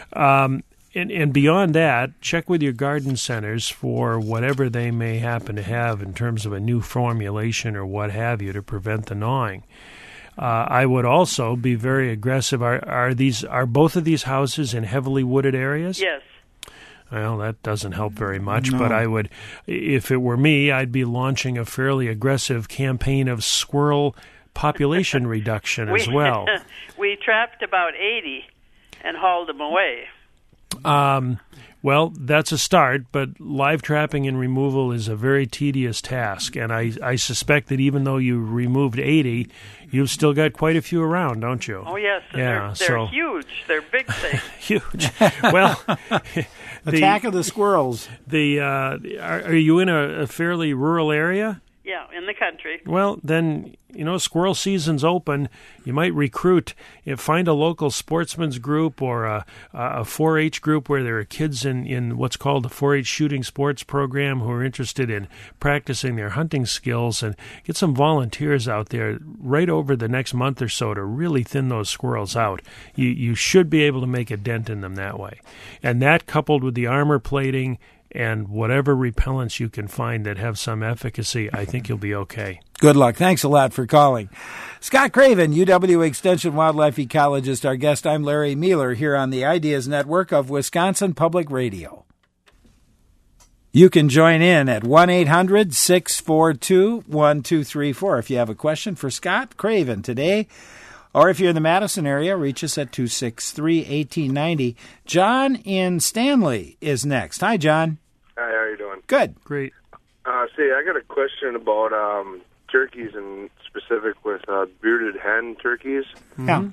And beyond that, check with your garden centers for whatever they may happen to have in terms of a new formulation or what have you to prevent the gnawing. I would also be very aggressive. Are both of these houses in heavily wooded areas? Yes. Well, that doesn't help very much, No. but I would, if it were me, I'd be launching a fairly aggressive campaign of squirrel population reduction as well. We trapped about 80 and hauled them away. Well, that's a start, but live trapping and removal is a very tedious task, and I suspect that even though you removed 80, you've still got quite a few around, don't you? Oh, yes. Yeah, they're huge. They're big things. Huge. Well, Attack of the squirrels. Are you in a fairly rural area? Yeah, in the country. Well, then, squirrel season's open. You might recruit, find a local sportsman's group or a 4-H group where there are kids in what's called the 4-H shooting sports program who are interested in practicing their hunting skills, and get some volunteers out there right over the next month or so to really thin those squirrels out. You should be able to make a dent in them that way. And that, coupled with the armor plating and whatever repellents you can find that have some efficacy, I think you'll be okay. Good luck. Thanks a lot for calling. Scott Craven, UW Extension wildlife ecologist, our guest. I'm Larry Mueller here on the Ideas Network of Wisconsin Public Radio. You can join in at 1-800-642-1234 if you have a question for Scott Craven today. Or if you're in the Madison area, reach us at 263-1890. John in Stanley is next. Hi, John. Hi, how are you doing? Good. Great. I got a question about turkeys, and specific with bearded hen turkeys. Yeah.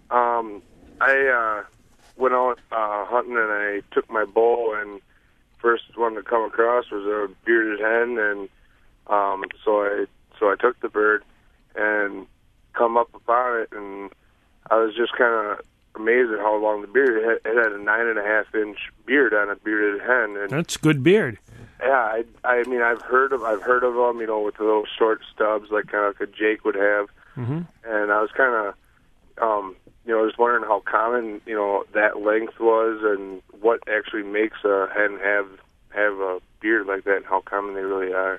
I went out hunting, and I took my bow, and first one to come across was a bearded hen, and so I took the bird and come up upon it, and I was just kind of amazed at how long the beard it had a 9.5-inch beard on a bearded hen. And that's good beard. Yeah, I mean, I've heard of them, with the little short stubs like kind of like a Jake would have. Mm-hmm. And I was kind of, just wondering how common, that length was, and what actually makes a hen have a beard like that, and how common they really are.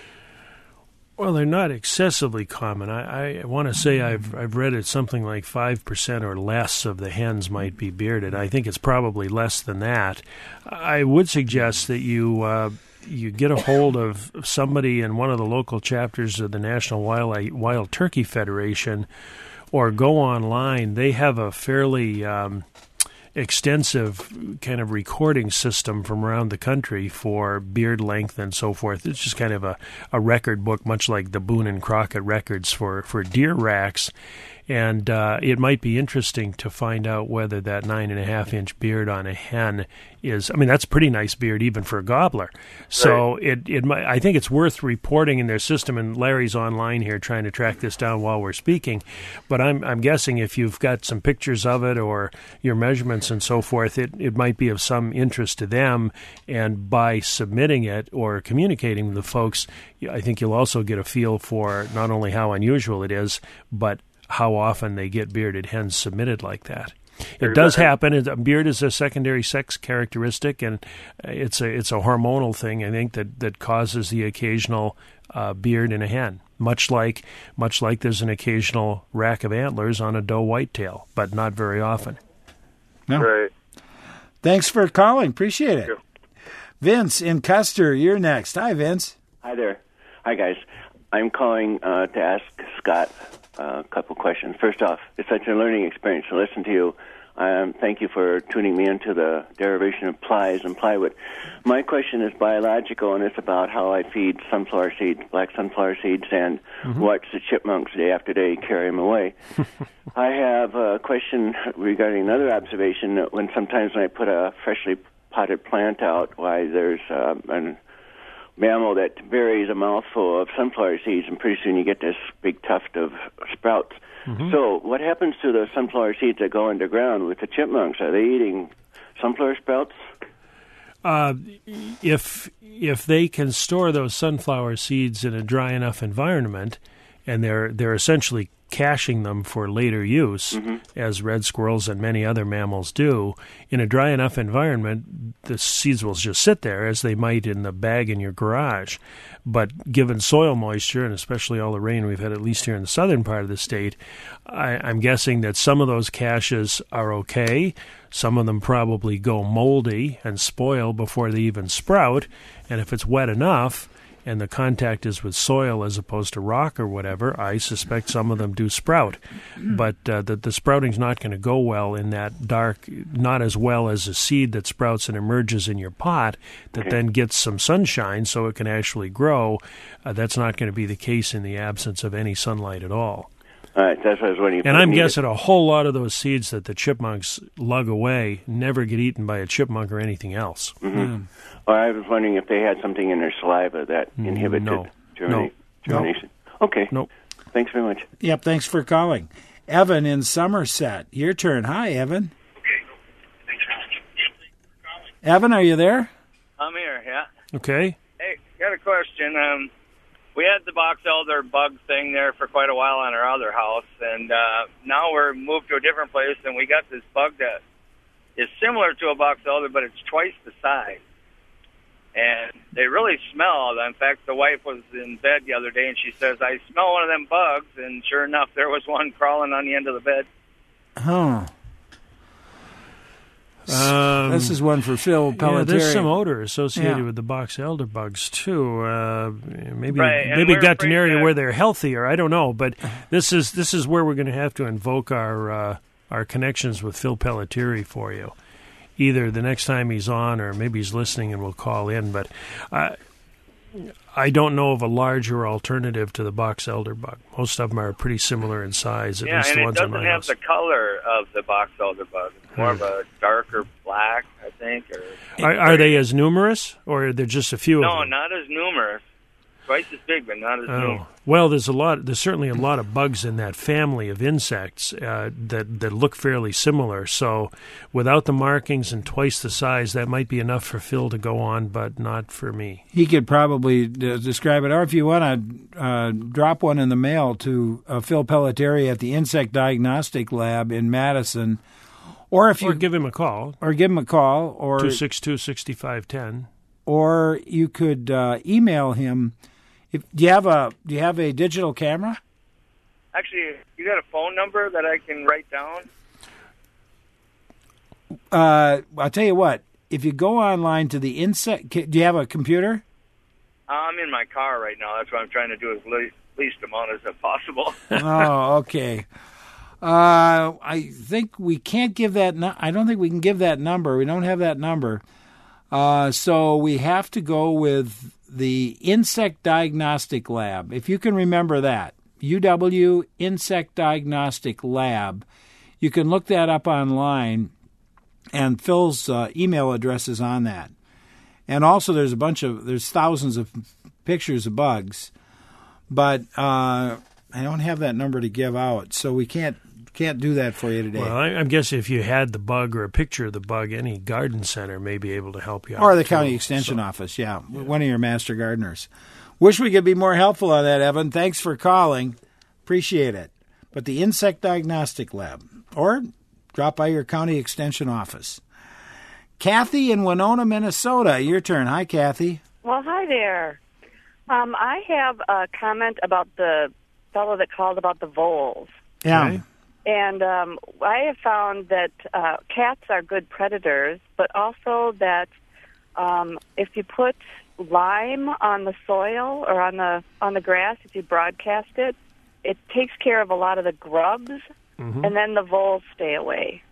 Well, they're not excessively common. I want to say I've read it something like 5% or less of the hens might be bearded. I think it's probably less than that. I would suggest that you get a hold of somebody in one of the local chapters of the National Wild Turkey Federation, or go online. They have a fairly extensive kind of recording system from around the country for beard length and so forth. It's just kind of a record book, much like the Boone and Crockett records for deer racks. And it might be interesting to find out whether that 9.5-inch beard on a hen is, that's a pretty nice beard even for a gobbler. So right. I think it's worth reporting in their system, and Larry's online here trying to track this down while we're speaking. But I'm guessing if you've got some pictures of it or your measurements and so forth, it might be of some interest to them. And by submitting it or communicating with the folks, I think you'll also get a feel for not only how unusual it is, but how often they get bearded hens submitted like that. It does happen. A beard is a secondary sex characteristic, and it's a hormonal thing, I think, that causes the occasional beard in a hen, much like there's an occasional rack of antlers on a doe whitetail, but not very often. No. Right. Thanks for calling. Appreciate it. Vince in Custer, you're next. Hi, Vince. Hi there. Hi, guys. I'm calling to ask Scott a couple questions. First off, it's such a learning experience to listen to you. Thank you for tuning me into the derivation of plies and plywood. My question is biological, and it's about how I feed sunflower seeds, black sunflower seeds, and watch the chipmunks day after day carry them away. I have a question regarding another observation. When I put a freshly potted plant out, why there's an mammal that buries a mouthful of sunflower seeds, and pretty soon you get this big tuft of sprouts. So what happens to the sunflower seeds that go underground with the chipmunks? Are they eating sunflower sprouts? If they can store those sunflower seeds in a dry enough environment, and they're essentially caching them for later use, as red squirrels and many other mammals do, in a dry enough environment, the seeds will just sit there as they might in the bag in your garage. But given soil moisture, and especially all the rain we've had, at least here in the southern part of the state, I'm guessing that some of those caches are okay. Some of them probably go moldy and spoil before they even sprout. And if it's wet enough, and the contact is with soil as opposed to rock or whatever, I suspect some of them do sprout. But the sprouting's not going to go well in that dark, not as well as a seed that sprouts and emerges in your pot that then gets some sunshine so it can actually grow. That's not going to be the case in the absence of any sunlight at all. All right, that's what I was wondering. And I'm guessing a whole lot of those seeds that the chipmunks lug away never get eaten by a chipmunk or anything else. Mm-hmm. Or I was wondering if they had something in their saliva that inhibited germination. Okay. Nope. Thanks very much. Yep, thanks for calling. Evan in Somerset, your turn. Hi, Evan. Evan, are you there? I'm here, yeah. Okay. Hey, got a question. We had the box elder bug thing there for quite a while on our other house, and now we're moved to a different place, and we got this bug that is similar to a box elder, but it's twice the size. And they really smell. In fact, the wife was in bed the other day, and she says, I smell one of them bugs, and sure enough, there was one crawling on the end of the bed. Huh. This is one for Phil Pelletieri. Yeah, there's some odor associated with the box elder bugs too. Maybe got to an area where they're healthier. I don't know, but this is where we're going to have to invoke our connections with Phil Pelletieri for you. Either the next time he's on, or maybe he's listening and will call in. But I don't know of a larger alternative to the box elder bug. Most of them are pretty similar in size. At least the ones on my house. Yeah, and it doesn't have the color of the box elder bug. It's more of a darker black, I think. Are they as numerous, or are there just a few of them? No, not as numerous. Twice as big, but not as numerous. Well, there's certainly a lot of bugs in that family of insects that look fairly similar. So without the markings and twice the size, that might be enough for Phil to go on, but not for me. He could probably describe it. Or if you want to drop one in the mail to Phil Pelletieri at the Insect Diagnostic Lab in Madison. Or give him a call. Or 262-6510. Or you could email him. Do you have a digital camera? Actually, you got a phone number that I can write down? I'll tell you what. If you go online to the insect, do you have a computer? I'm in my car right now. That's why I'm trying to do as least amount as possible. Oh, okay. I think we can't give that. I don't think we can give that number. We don't have that number. So we have to go with the Insect Diagnostic Lab. If you can remember that, UW Insect Diagnostic Lab. You can look that up online, and Phil's email address is on that. And also there's thousands of pictures of bugs, but I don't have that number to give out, so we can't do that for you today. Well, I'm guessing if you had the bug or a picture of the bug, any garden center may be able to help you out. Or the county extension office, yeah, one of your master gardeners. Wish we could be more helpful on that, Evan. Thanks for calling. Appreciate it. But the Insect Diagnostic Lab, or drop by your county extension office. Kathy in Winona, Minnesota, your turn. Hi, Kathy. Well, hi there. I have a comment about the fellow that called about the voles. Yeah. Okay. And I have found that cats are good predators, but also that if you put lime on the soil or on the grass, if you broadcast it, it takes care of a lot of the grubs, and then the voles stay away.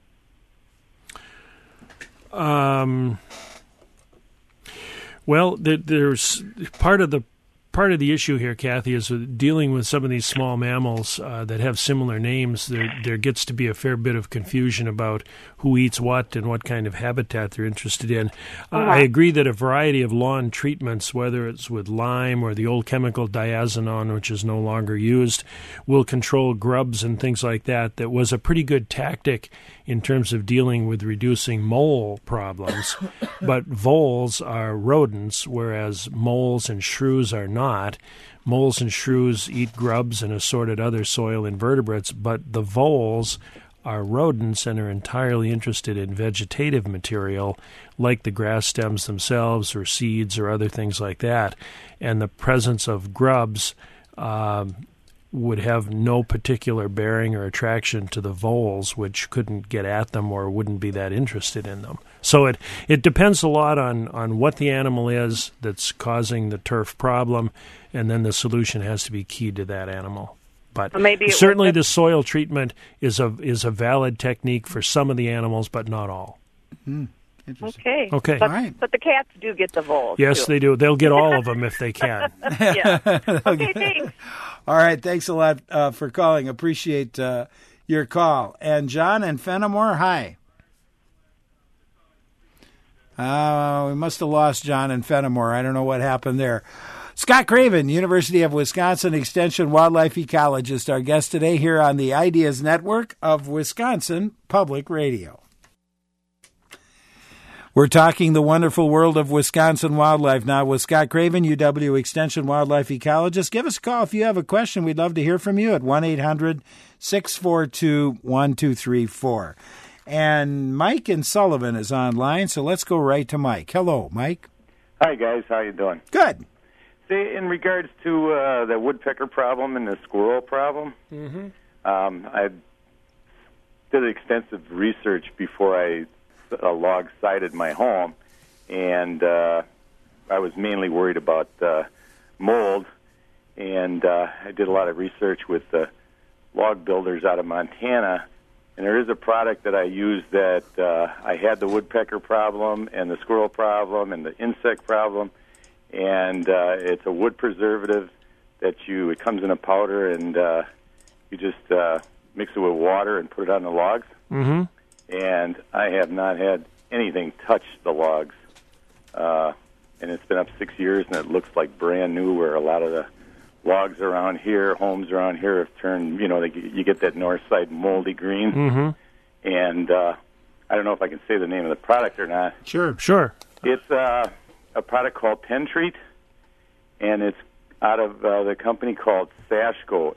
Well, there's part of the issue here, Kathy, is dealing with some of these small mammals that have similar names. There gets to be a fair bit of confusion about who eats what and what kind of habitat they're interested in. I agree that a variety of lawn treatments, whether it's with lime or the old chemical diazinon, which is no longer used, will control grubs and things like that. That was a pretty good tactic in terms of dealing with reducing mole problems. But voles are rodents, whereas moles and shrews are not. Moles and shrews eat grubs and assorted other soil invertebrates, but the voles are rodents and are entirely interested in vegetative material like the grass stems themselves or seeds or other things like that. And the presence of grubs would have no particular bearing or attraction to the voles, which couldn't get at them or wouldn't be that interested in them. So it depends a lot on what the animal is that's causing the turf problem, and then the solution has to be keyed to that animal. But maybe certainly the soil treatment is a valid technique for some of the animals, but not all. Okay. Okay. But, All right. But the cats do get the voles. Yes, too. they do. They'll get all of them if they can. Yeah. Okay, thanks. All right, thanks a lot for calling. Appreciate your call. And John and Fenimore, hi. We must have lost John and Fenimore. I don't know what happened there. Scott Craven, University of Wisconsin Extension wildlife ecologist, our guest today here on the Ideas Network of Wisconsin Public Radio. We're talking the wonderful world of Wisconsin wildlife now with Scott Craven, UW Extension wildlife ecologist. Give us a call if you have a question. We'd love to hear from you at 1-800-642-1234. And Mike in Sullivan is online, so let's go right to Mike. Hello, Mike. Hi, guys. How you doing? Good. See, in regards to the woodpecker problem and the squirrel problem, I did extensive research before I log sited my home, and I was mainly worried about mold, and I did a lot of research with log builders out of Montana, and there is a product that I use that I had the woodpecker problem and the squirrel problem and the insect problem, and it's a wood preservative that it comes in a powder, and you just mix it with water and put it on the logs. Mm-hmm. And I have not had anything touch the logs. And it's been up 6 years, and it looks like brand new, where a lot of the logs around here, homes around here have turned, you get that north side moldy green. Mm-hmm. And I don't know if I can say the name of the product or not. Sure. It's a product called Pentreat, and it's out of the company called Sashco,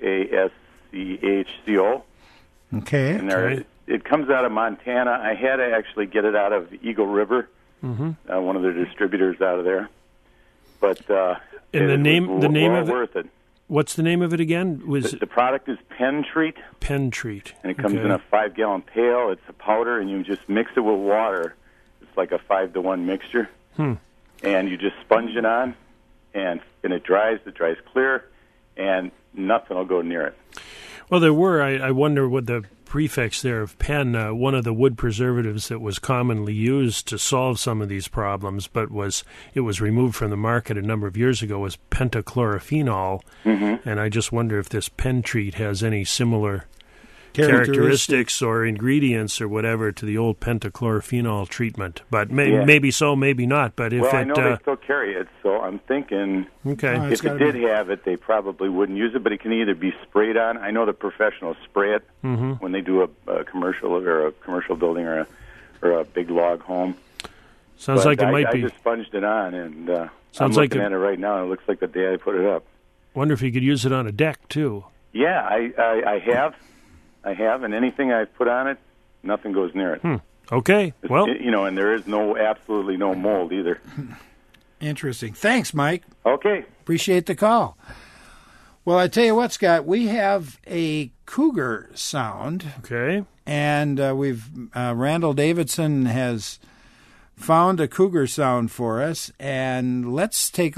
S-A-S-C-H-C-O. Okay. And it comes out of Montana. I had to actually get it out of Eagle River, one of their distributors out of there. But and the name of it, worth it. What's the name of it again? The product is Pentreat. Pentreat. And it comes in a 5-gallon pail. It's a powder, and you just mix it with water. It's like a 5-to-1 mixture. And you just sponge it on, and it dries. It dries clear, and nothing will go near it. Well, there were. I wonder what the prefix there of pen, one of the wood preservatives that was commonly used to solve some of these problems, but it was removed from the market a number of years ago, was pentachlorophenol. And I just wonder if this Pentreat has any similar characteristics or ingredients or whatever to the old pentachlorophenol treatment. But maybe so, maybe not. But if I know they still carry it, so I'm thinking if it did have it, they probably wouldn't use it, but it can either be sprayed on. I know the professionals spray it when they do a commercial or a commercial building or a big log home. Sounds like it might be. I just sponged it on, and I'm looking at it right now, and it looks like the day I put it up. Wonder if you could use it on a deck, too. Yeah, I have. And anything I've put on it, nothing goes near it. Okay, well. And there is absolutely no mold either. Interesting. Thanks, Mike. Okay. Appreciate the call. Well, I tell you what, Scott, we have a cougar sound. Okay. And Randall Davidson has found a cougar sound for us. And let's take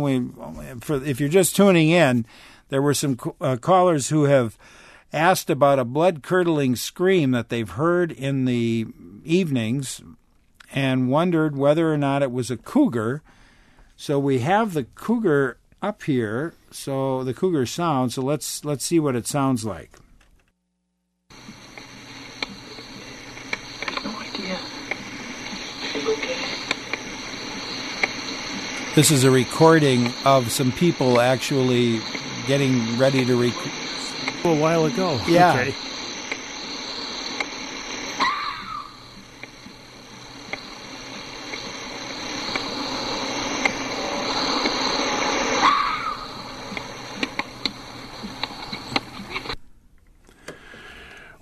if you're just tuning in, there were some callers who have asked about a blood-curdling scream that they've heard in the evenings and wondered whether or not it was a cougar. So we have the cougar up here, so the cougar sound. So let's see what it sounds like. I have no idea. This is a recording of some people actually getting ready to record. A while ago. Yeah. Okay.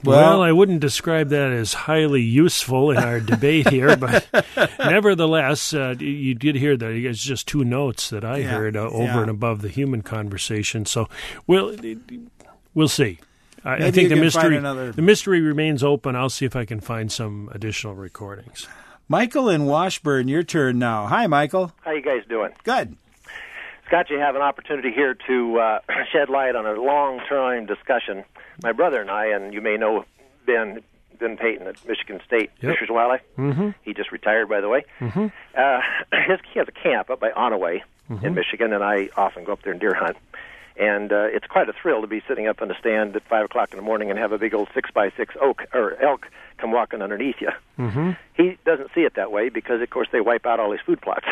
Well, I wouldn't describe that as highly useful in our debate here, but nevertheless, you did hear that. It's just two notes that I heard over and above the human conversation. So we'll see. I think the mystery remains open. I'll see if I can find some additional recordings. Michael in Washburn, your turn now. Hi, Michael. How you guys doing? Good. Scott, you have an opportunity here to shed light on a long-term discussion. My brother and I, and you may know Ben Payton at Michigan State Fisheries and Wildlife. Mm-hmm. He just retired, by the way. Mm-hmm. He has a camp up by Onaway in Michigan, and I often go up there and deer hunt. And it's quite a thrill to be sitting up on the stand at 5 o'clock in the morning and have a big old 6x6 elk come walking underneath you. Mm-hmm. He doesn't see it that way because, of course, they wipe out all his food plots.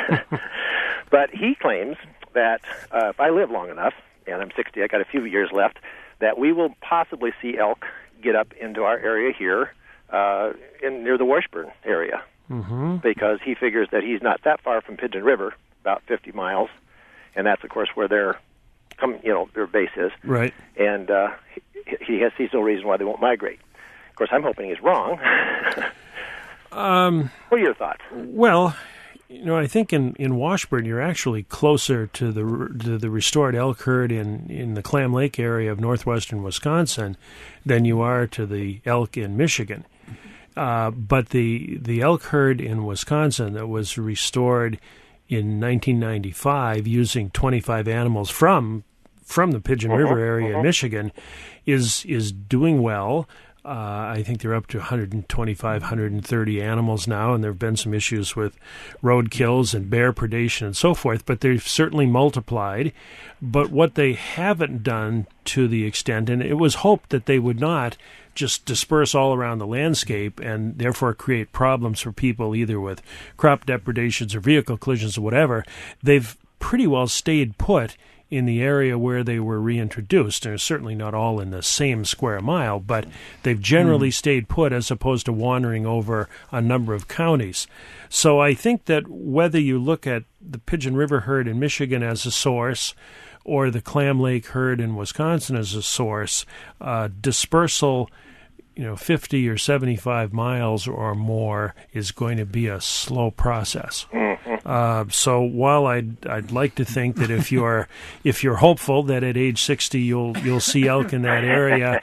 But he claims that if I live long enough, and I'm 60, I got a few years left, that we will possibly see elk get up into our area here near the Washburn area. Mm-hmm. Because he figures that he's not that far from Pigeon River, about 50 miles, and that's, of course, where their base is. Right. And he sees no reason why they won't migrate. Of course, I'm hoping he's wrong. What are your thoughts? Well, I think in Washburn you're actually closer to the restored elk herd in the Clam Lake area of northwestern Wisconsin than you are to the elk in Michigan. But the elk herd in Wisconsin that was restored in 1995 using 25 animals from the Pigeon River area in Michigan is doing well. I think they're up to 125, 130 animals now, and there have been some issues with road kills and bear predation and so forth, but they've certainly multiplied. But what they haven't done to the extent, and it was hoped that they would not just disperse all around the landscape and therefore create problems for people either with crop depredations or vehicle collisions or whatever, they've pretty well stayed put in the area where they were reintroduced. They're certainly not all in the same square mile, but they've generally stayed put as opposed to wandering over a number of counties. So I think that whether you look at the Pigeon River herd in Michigan as a source or the Clam Lake herd in Wisconsin as a source, dispersal 50 or 75 miles or more is going to be a slow process. So while I'd like to think that if you're hopeful that at age 60 you'll see elk in that area,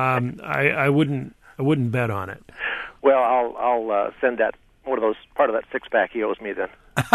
I wouldn't bet on it. Well, I'll send that one of those part of that 6-pack he owes me then.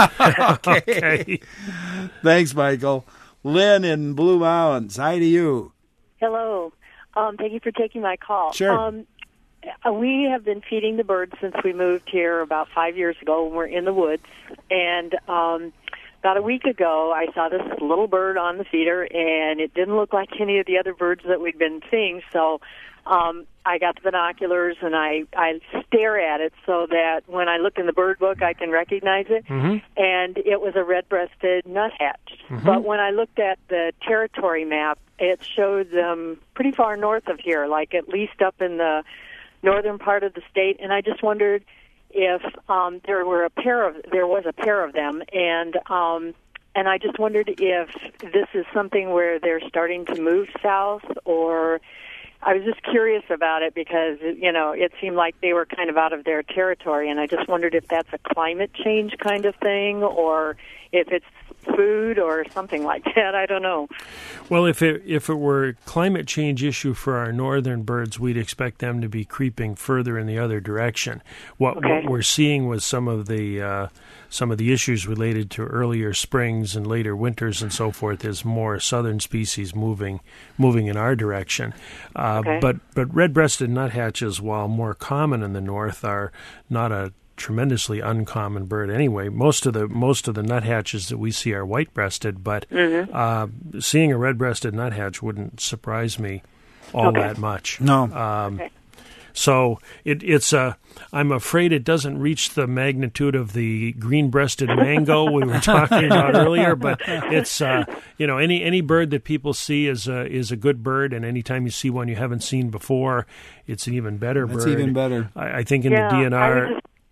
Okay. Thanks, Michael. Lynn in Blue Mountains. Hi to you. Hello. Thank you for taking my call. Sure. We have been feeding the birds since we moved here about 5 years ago when we're in the woods. And about a week ago, I saw this little bird on the feeder, and it didn't look like any of the other birds that we'd been seeing. So I got the binoculars, and I stare at it so that when I look in the bird book, I can recognize it. Mm-hmm. And it was a red-breasted nuthatch. Mm-hmm. But when I looked at the territory map, it showed them pretty far north of here, like at least up in the northern part of the state. And I just wondered if there was a pair of them, and I just wondered if this is something where they're starting to move south, or I was just curious about it because, it seemed like they were kind of out of their territory, and I just wondered if that's a climate change kind of thing or if it's food or something like that. I don't know. Well, if it were a climate change issue for our northern birds, we'd expect them to be creeping further in the other direction. What we're seeing with some of the issues related to earlier springs and later winters and so forth is more southern species moving in our direction. But red-breasted nuthatches, while more common in the north, are not a tremendously uncommon bird anyway. Most of the nuthatches that we see are white-breasted, but seeing a red-breasted nuthatch wouldn't surprise me all that much. No. So I'm afraid it doesn't reach the magnitude of the green-breasted mango we were talking about earlier, but it's any bird that people see is a good bird, and anytime you see one you haven't seen before, it's an even better bird. It's even better. I think in the DNR.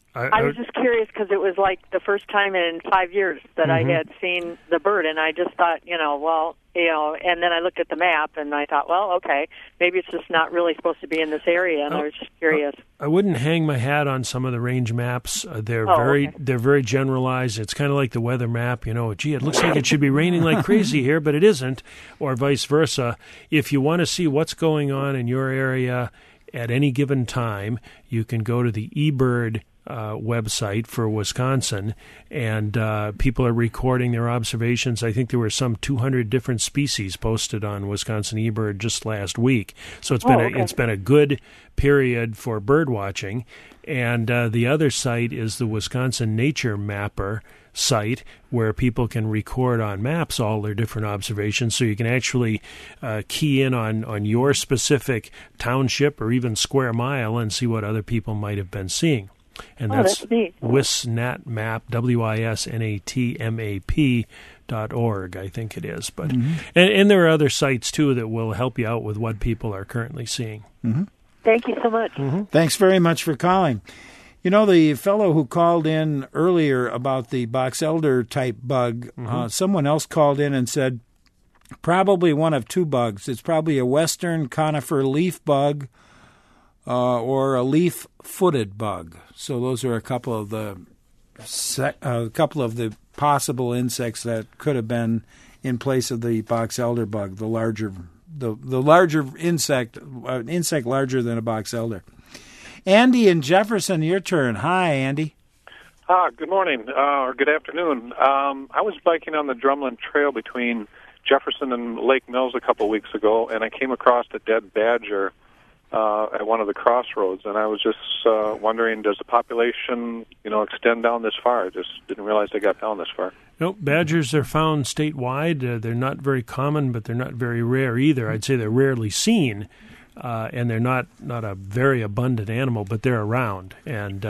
I was just curious because it was like the first time in 5 years that I had seen the bird, and I just thought, and then I looked at the map and I thought, well, okay, maybe it's just not really supposed to be in this area, and I was just curious. I wouldn't hang my hat on some of the range maps. They're very generalized. It's kind of like the weather map. Gee, it looks like it should be raining like crazy here, but it isn't, or vice versa. If you want to see what's going on in your area at any given time, you can go to the eBird website for Wisconsin, and people are recording their observations. I think there were some 200 different species posted on Wisconsin eBird just last week. So it's been a good period for bird watching. And the other site is the Wisconsin Nature Mapper site, where people can record on maps all their different observations, so you can actually key in on your specific township or even square mile and see what other people might have been seeing. And that's WISNATMAP, WISNATMAP.org, I think it is. But and there are other sites, too, that will help you out with what people are currently seeing. Thank you so much. Thanks very much for calling. The fellow who called in earlier about the box elder type bug, someone else called in and said probably one of two bugs. It's probably a western conifer leaf bug or a leaf-footed bug. So those are a couple of the possible insects that could have been in place of the box elder bug, the larger insect larger than a box elder. Andy in Jefferson, your turn. Hi, Andy. Good morning, or good afternoon. I was biking on the Drumlin Trail between Jefferson and Lake Mills a couple of weeks ago, and I came across a dead badger at one of the crossroads, and I was just wondering, does the population, extend down this far? I just didn't realize they got down this far. Nope, badgers are found statewide. They're not very common, but they're not very rare either. I'd say they're rarely seen. And they're not a very abundant animal, but they're around. And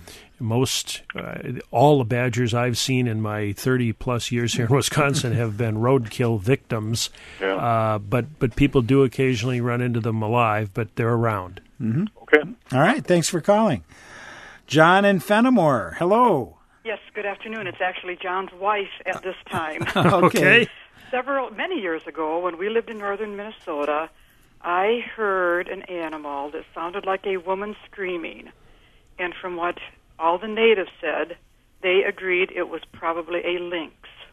all the badgers I've seen in my 30-plus years here in Wisconsin have been roadkill victims. Yeah. But people do occasionally run into them alive, but they're around. Okay. All right, thanks for calling. John in Fenimore, hello. Yes, good afternoon. It's actually John's wife at this time. Okay. Many years ago, when we lived in northern Minnesota, I heard an animal that sounded like a woman screaming. And from what all the natives said, they agreed it was probably a lynx.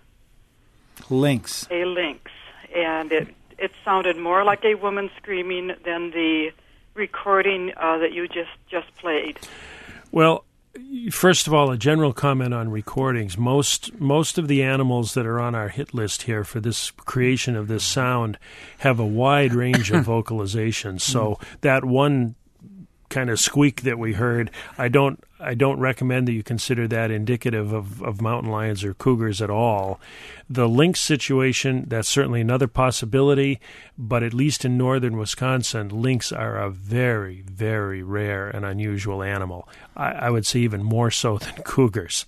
Lynx. A lynx. And it sounded more like a woman screaming than the recording that you just played. Well, first of all, a general comment on recordings. Most of the animals that are on our hit list here for this creation of this sound have a wide range of vocalizations. So that one kind of squeak that we heard, I don't recommend that you consider that indicative of mountain lions or cougars at all. The lynx situation, that's certainly another possibility, but at least in northern Wisconsin, lynx are a very, very rare and unusual animal. I would say even more so than cougars.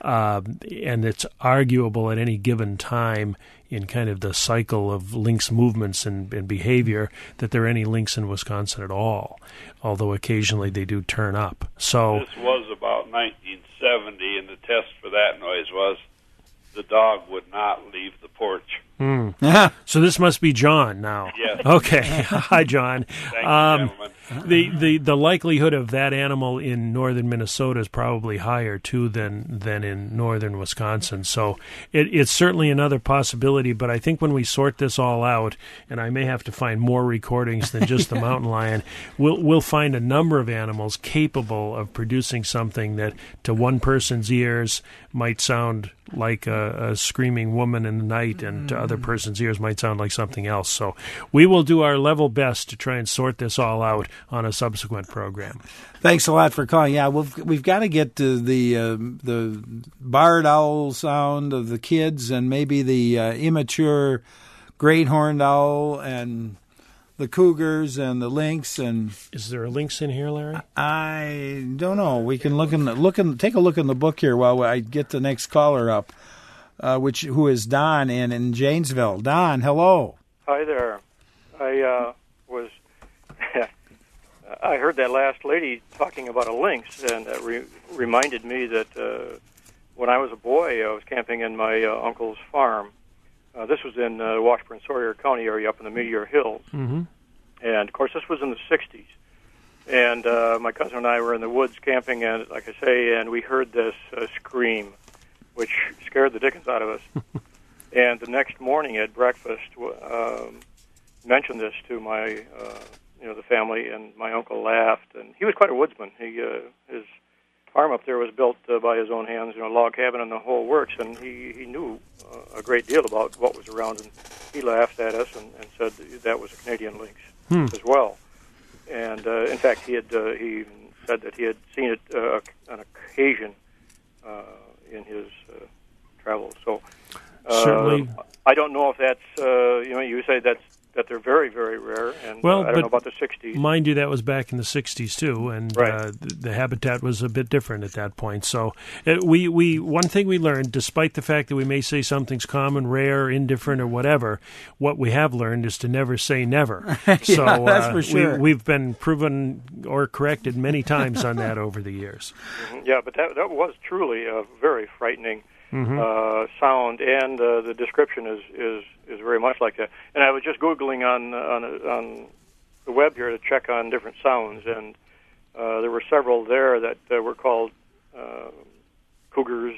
And it's arguable at any given time in kind of the cycle of lynx movements and behavior that there are any lynx in Wisconsin at all, although occasionally they do turn up. So this was about 1970, and the test for that noise was the dog would not leave the porch. So this must be John now. Yes. Okay. Hi, John. Thank you, gentlemen. The likelihood of that animal in northern Minnesota is probably higher too than in northern Wisconsin. So it's certainly another possibility. But I think when we sort this all out, and I may have to find more recordings than just the mountain lion, we'll find a number of animals capable of producing something that to one person's ears might sound like a screaming woman in the night, and to other person's ears might sound like something else. So we will do our level best to try and sort this all out on a subsequent program. Thanks a lot for calling. Yeah, we've got to get to the barred owl sound of the kids, and maybe the immature great horned owl, and the cougars and the lynx. And is there a lynx in here, Larry? I don't know. We can take a look in the book here while I get the next caller up, who is Don in Janesville. Don, hello. Hi there. I was I heard that last lady talking about a lynx, and that reminded me that when I was a boy, I was camping in my uncle's farm. This was in Washburn-Sawyer County area up in the Meteor Hills. Mm-hmm. And, of course, this was in the 60s. And my cousin and I were in the woods camping, and like I say, and we heard this scream, which scared the dickens out of us. And the next morning at breakfast, mentioned this to my, the family, and my uncle laughed. And he was quite a woodsman. His farm up there was built by his own hands, log cabin and the whole works, and he knew a great deal about what was around. And he laughed at us and said that was a Canadian lynx as well. And in fact, he said that he had seen it on occasion in his travels. So certainly, I don't know if that's you say that they're very, very rare, and I don't know about the 60s. Mind you, that was back in the 60s too, and the habitat was a bit different at that point. So one thing we learned, despite the fact that we may say something's common, rare, indifferent, or whatever, what we have learned is to never say never. So that's for sure. We've been proven or corrected many times on that over the years. Mm-hmm. Yeah, but that was truly a very frightening sound, and the description is very much like that. And I was just Googling on the web here to check on different sounds, and there were several there that were called cougars,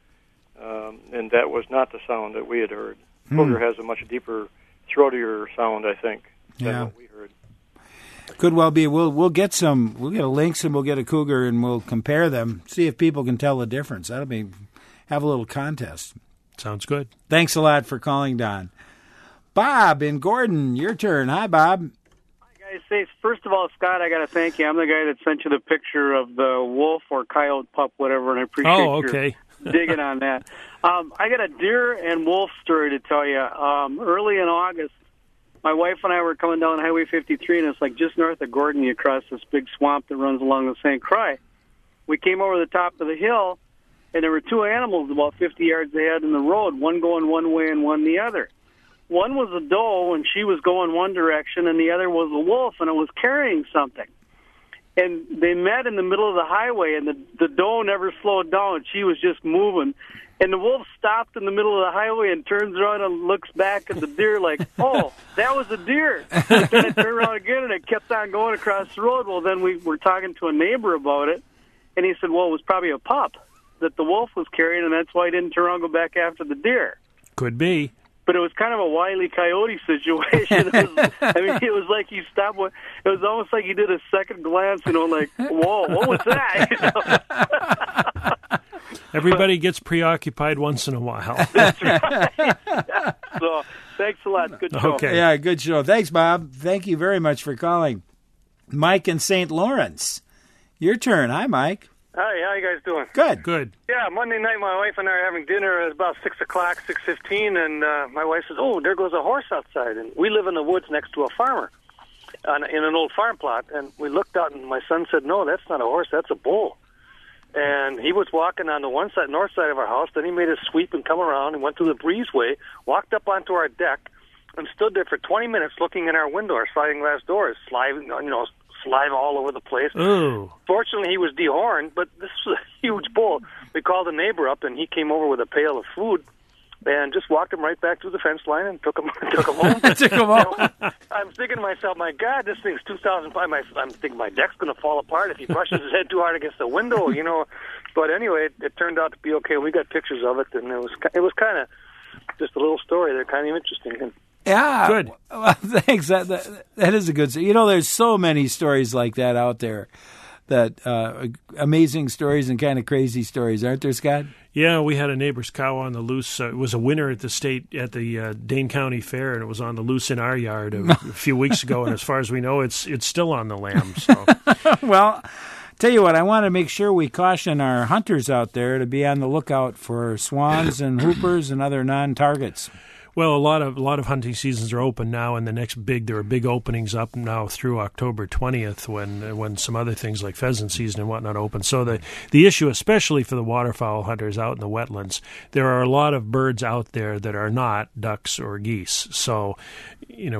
and that was not the sound that we had heard. Cougar has a much deeper, throatier sound, I think, than what we heard. Could well be. We'll get a lynx and we'll get a cougar and we'll compare them, see if people can tell the difference. That'll be. Have a little contest. Sounds good. Thanks a lot for calling, Don. Bob in Gordon, your turn. Hi, Bob. Hi, guys. Say, first of all, Scott, I got to thank you. I'm the guy that sent you the picture of the wolf or coyote pup, whatever, and I appreciate your digging on that. I got a deer and wolf story to tell you. Early in August, my wife and I were coming down Highway 53, and it's like just north of Gordon, you cross this big swamp that runs along the St. Croix. We came over the top of the hill, and there were two animals about 50 yards ahead in the road, one going one way and one the other. One was a doe, and she was going one direction, and the other was a wolf, and it was carrying something. And they met in the middle of the highway, and the doe never slowed down. She was just moving. And the wolf stopped in the middle of the highway and turns around and looks back at the deer like, oh, that was a deer. And then it turned around again, and it kept on going across the road. Well, then we were talking to a neighbor about it, and he said, well, it was probably a pup that the wolf was carrying, and that's why he didn't turn around and go back after the deer. Could be. But it was kind of a Wile E. Coyote situation. It was like he stopped. It was almost like he did a second glance, like, whoa, what was that? Everybody gets preoccupied once in a while. That's right. So, thanks a lot. Good show. Okay. Yeah, good show. Thanks, Bob. Thank you very much for calling. Mike in St. Lawrence, your turn. Hi, Mike. Hi, how you guys doing? Good. Good. Yeah, Monday night my wife and I are having dinner. It was about 6 o'clock, 6:15, and my wife says, oh, there goes a horse outside. And we live in the woods next to a farmer in an old farm plot. And we looked out, and my son said, no, that's not a horse, that's a bull. And he was walking on the north side of our house. Then he made a sweep and come around and went through the breezeway, walked up onto our deck, and stood there for 20 minutes looking in our window, our sliding glass doors, saliva all over the place. Ooh. Fortunately, he was dehorned, but this was a huge bull. We called a neighbor up, and he came over with a pail of food and just walked him right back through the fence line and took him home. Took him home. I'm thinking to myself, my God, this thing's 2,005. I'm thinking my deck's going to fall apart if he brushes his head too hard against the window, But anyway, it turned out to be okay. We got pictures of it, and it was kind of just a little story. They're kind of interesting. Yeah. Good. Well, thanks. That is a good story. There's so many stories like that out there, that amazing stories and kind of crazy stories, aren't there, Scott? Yeah, we had a neighbor's cow on the loose. It was a winner at the Dane County Fair, and it was on the loose in our yard a few weeks ago. And as far as we know, it's still on the lamb. So. Well, tell you what, I want to make sure we caution our hunters out there to be on the lookout for swans and hoopers and other non-targets. Well, a lot of hunting seasons are open now, and there are big openings up now through October 20th when some other things like pheasant season and whatnot open. So the issue, especially for the waterfowl hunters out in the wetlands, there are a lot of birds out there that are not ducks or geese. So,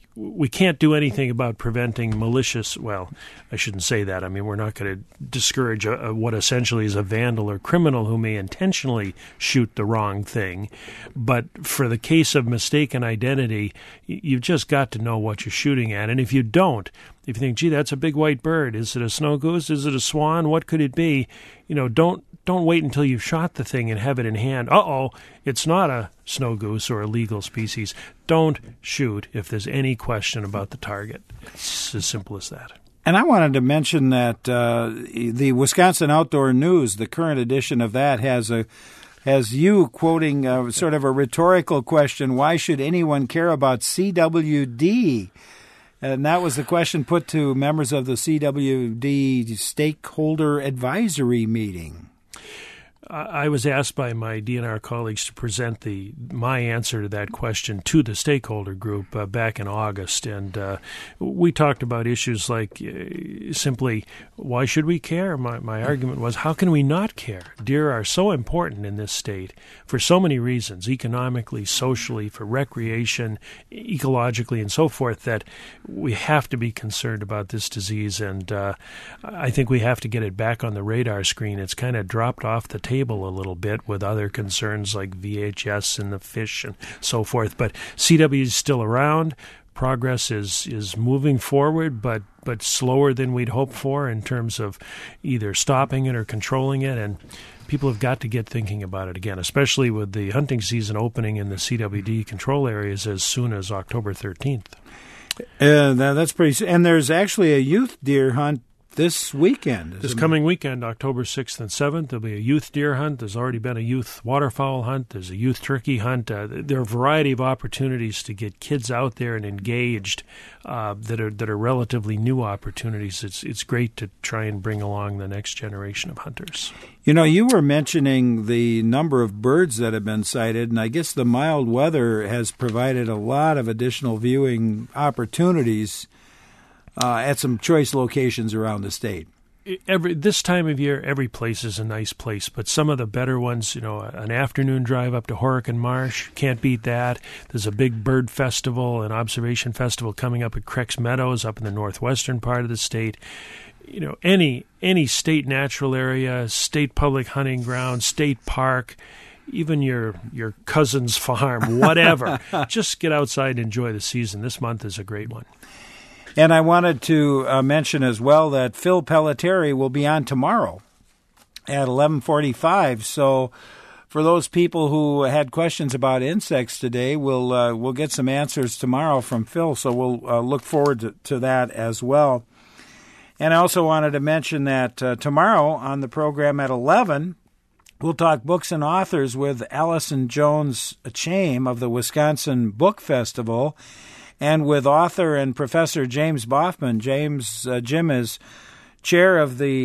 we can't do anything about preventing malicious, well, I shouldn't say that. I mean, we're not going to discourage what essentially is a vandal or criminal who may intentionally shoot the wrong thing. But for the case of mistaken identity, you've just got to know what you're shooting at. And if you don't, if you think, gee, that's a big white bird, is it a snow goose? Is it a swan? What could it be? Don't wait until you've shot the thing and have it in hand. It's not a snow goose or a legal species. Don't shoot if there's any question about the target. It's as simple as that. And I wanted to mention that the Wisconsin Outdoor News, the current edition of that, has you quoting sort of a rhetorical question: why should anyone care about CWD? And that was the question put to members of the CWD Stakeholder Advisory Meeting. I was asked by my DNR colleagues to present my answer to that question to the stakeholder group back in August, and we talked about issues like simply, why should we care? My argument was, how can we not care? Deer are so important in this state for so many reasons, economically, socially, for recreation, ecologically, and so forth, that we have to be concerned about this disease, and I think we have to get it back on the radar screen. It's kind of dropped off the table a little bit with other concerns like VHS and the fish and so forth. But CW is still around. Progress is moving forward, but slower than we'd hoped for in terms of either stopping it or controlling it. And people have got to get thinking about it again, especially with the hunting season opening in the CWD control areas as soon as October 13th. That's pretty. And there's actually a youth deer hunt this weekend. This coming weekend, October 6th and 7th, there'll be a youth deer hunt. There's already been a youth waterfowl hunt. There's a youth turkey hunt. There are a variety of opportunities to get kids out there and engaged that are relatively new opportunities. It's great to try and bring along the next generation of hunters. You were mentioning the number of birds that have been sighted, and I guess the mild weather has provided a lot of additional viewing opportunities at some choice locations around the state. This time of year, every place is a nice place, but some of the better ones, an afternoon drive up to Horican Marsh, can't beat that. There's a big bird festival, an observation festival coming up at Crex Meadows up in the northwestern part of the state. Any state natural area, state public hunting ground, state park, even your cousin's farm, whatever. Just get outside and enjoy the season. This month is a great one. And I wanted to mention as well that Phil Pelletieri will be on tomorrow at 11:45. So for those people who had questions about insects today, we'll get some answers tomorrow from Phil. So we'll look forward to that as well. And I also wanted to mention that tomorrow on the program at 11, we'll talk books and authors with Allison Jones Chaim of the Wisconsin Book Festival, and with author and Professor James Boffman. Jim is chair of the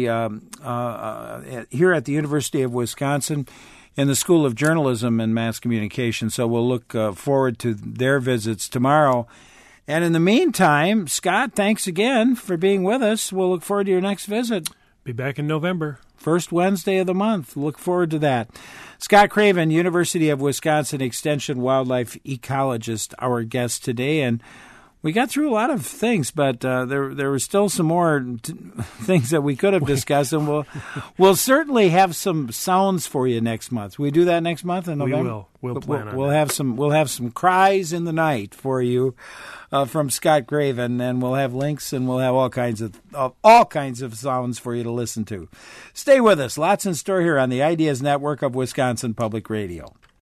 here at the University of Wisconsin in the School of Journalism and Mass Communication. So we'll look forward to their visits tomorrow. And in the meantime, Scott, thanks again for being with us. We'll look forward to your next visit. Be back in November. First Wednesday of the month. Look forward to that. Scott Craven, University of Wisconsin Extension wildlife ecologist, our guest today. And we got through a lot of things, but there were still some more things that we could have discussed. And we'll certainly have some sounds for you next month. We do that next month in November? We will. We'll plan on that. We'll have some cries in the night for you from Scott Craven, and we'll have links, and we'll have all kinds of sounds for you to listen to. Stay with us. Lots in store here on the Ideas Network of Wisconsin Public Radio.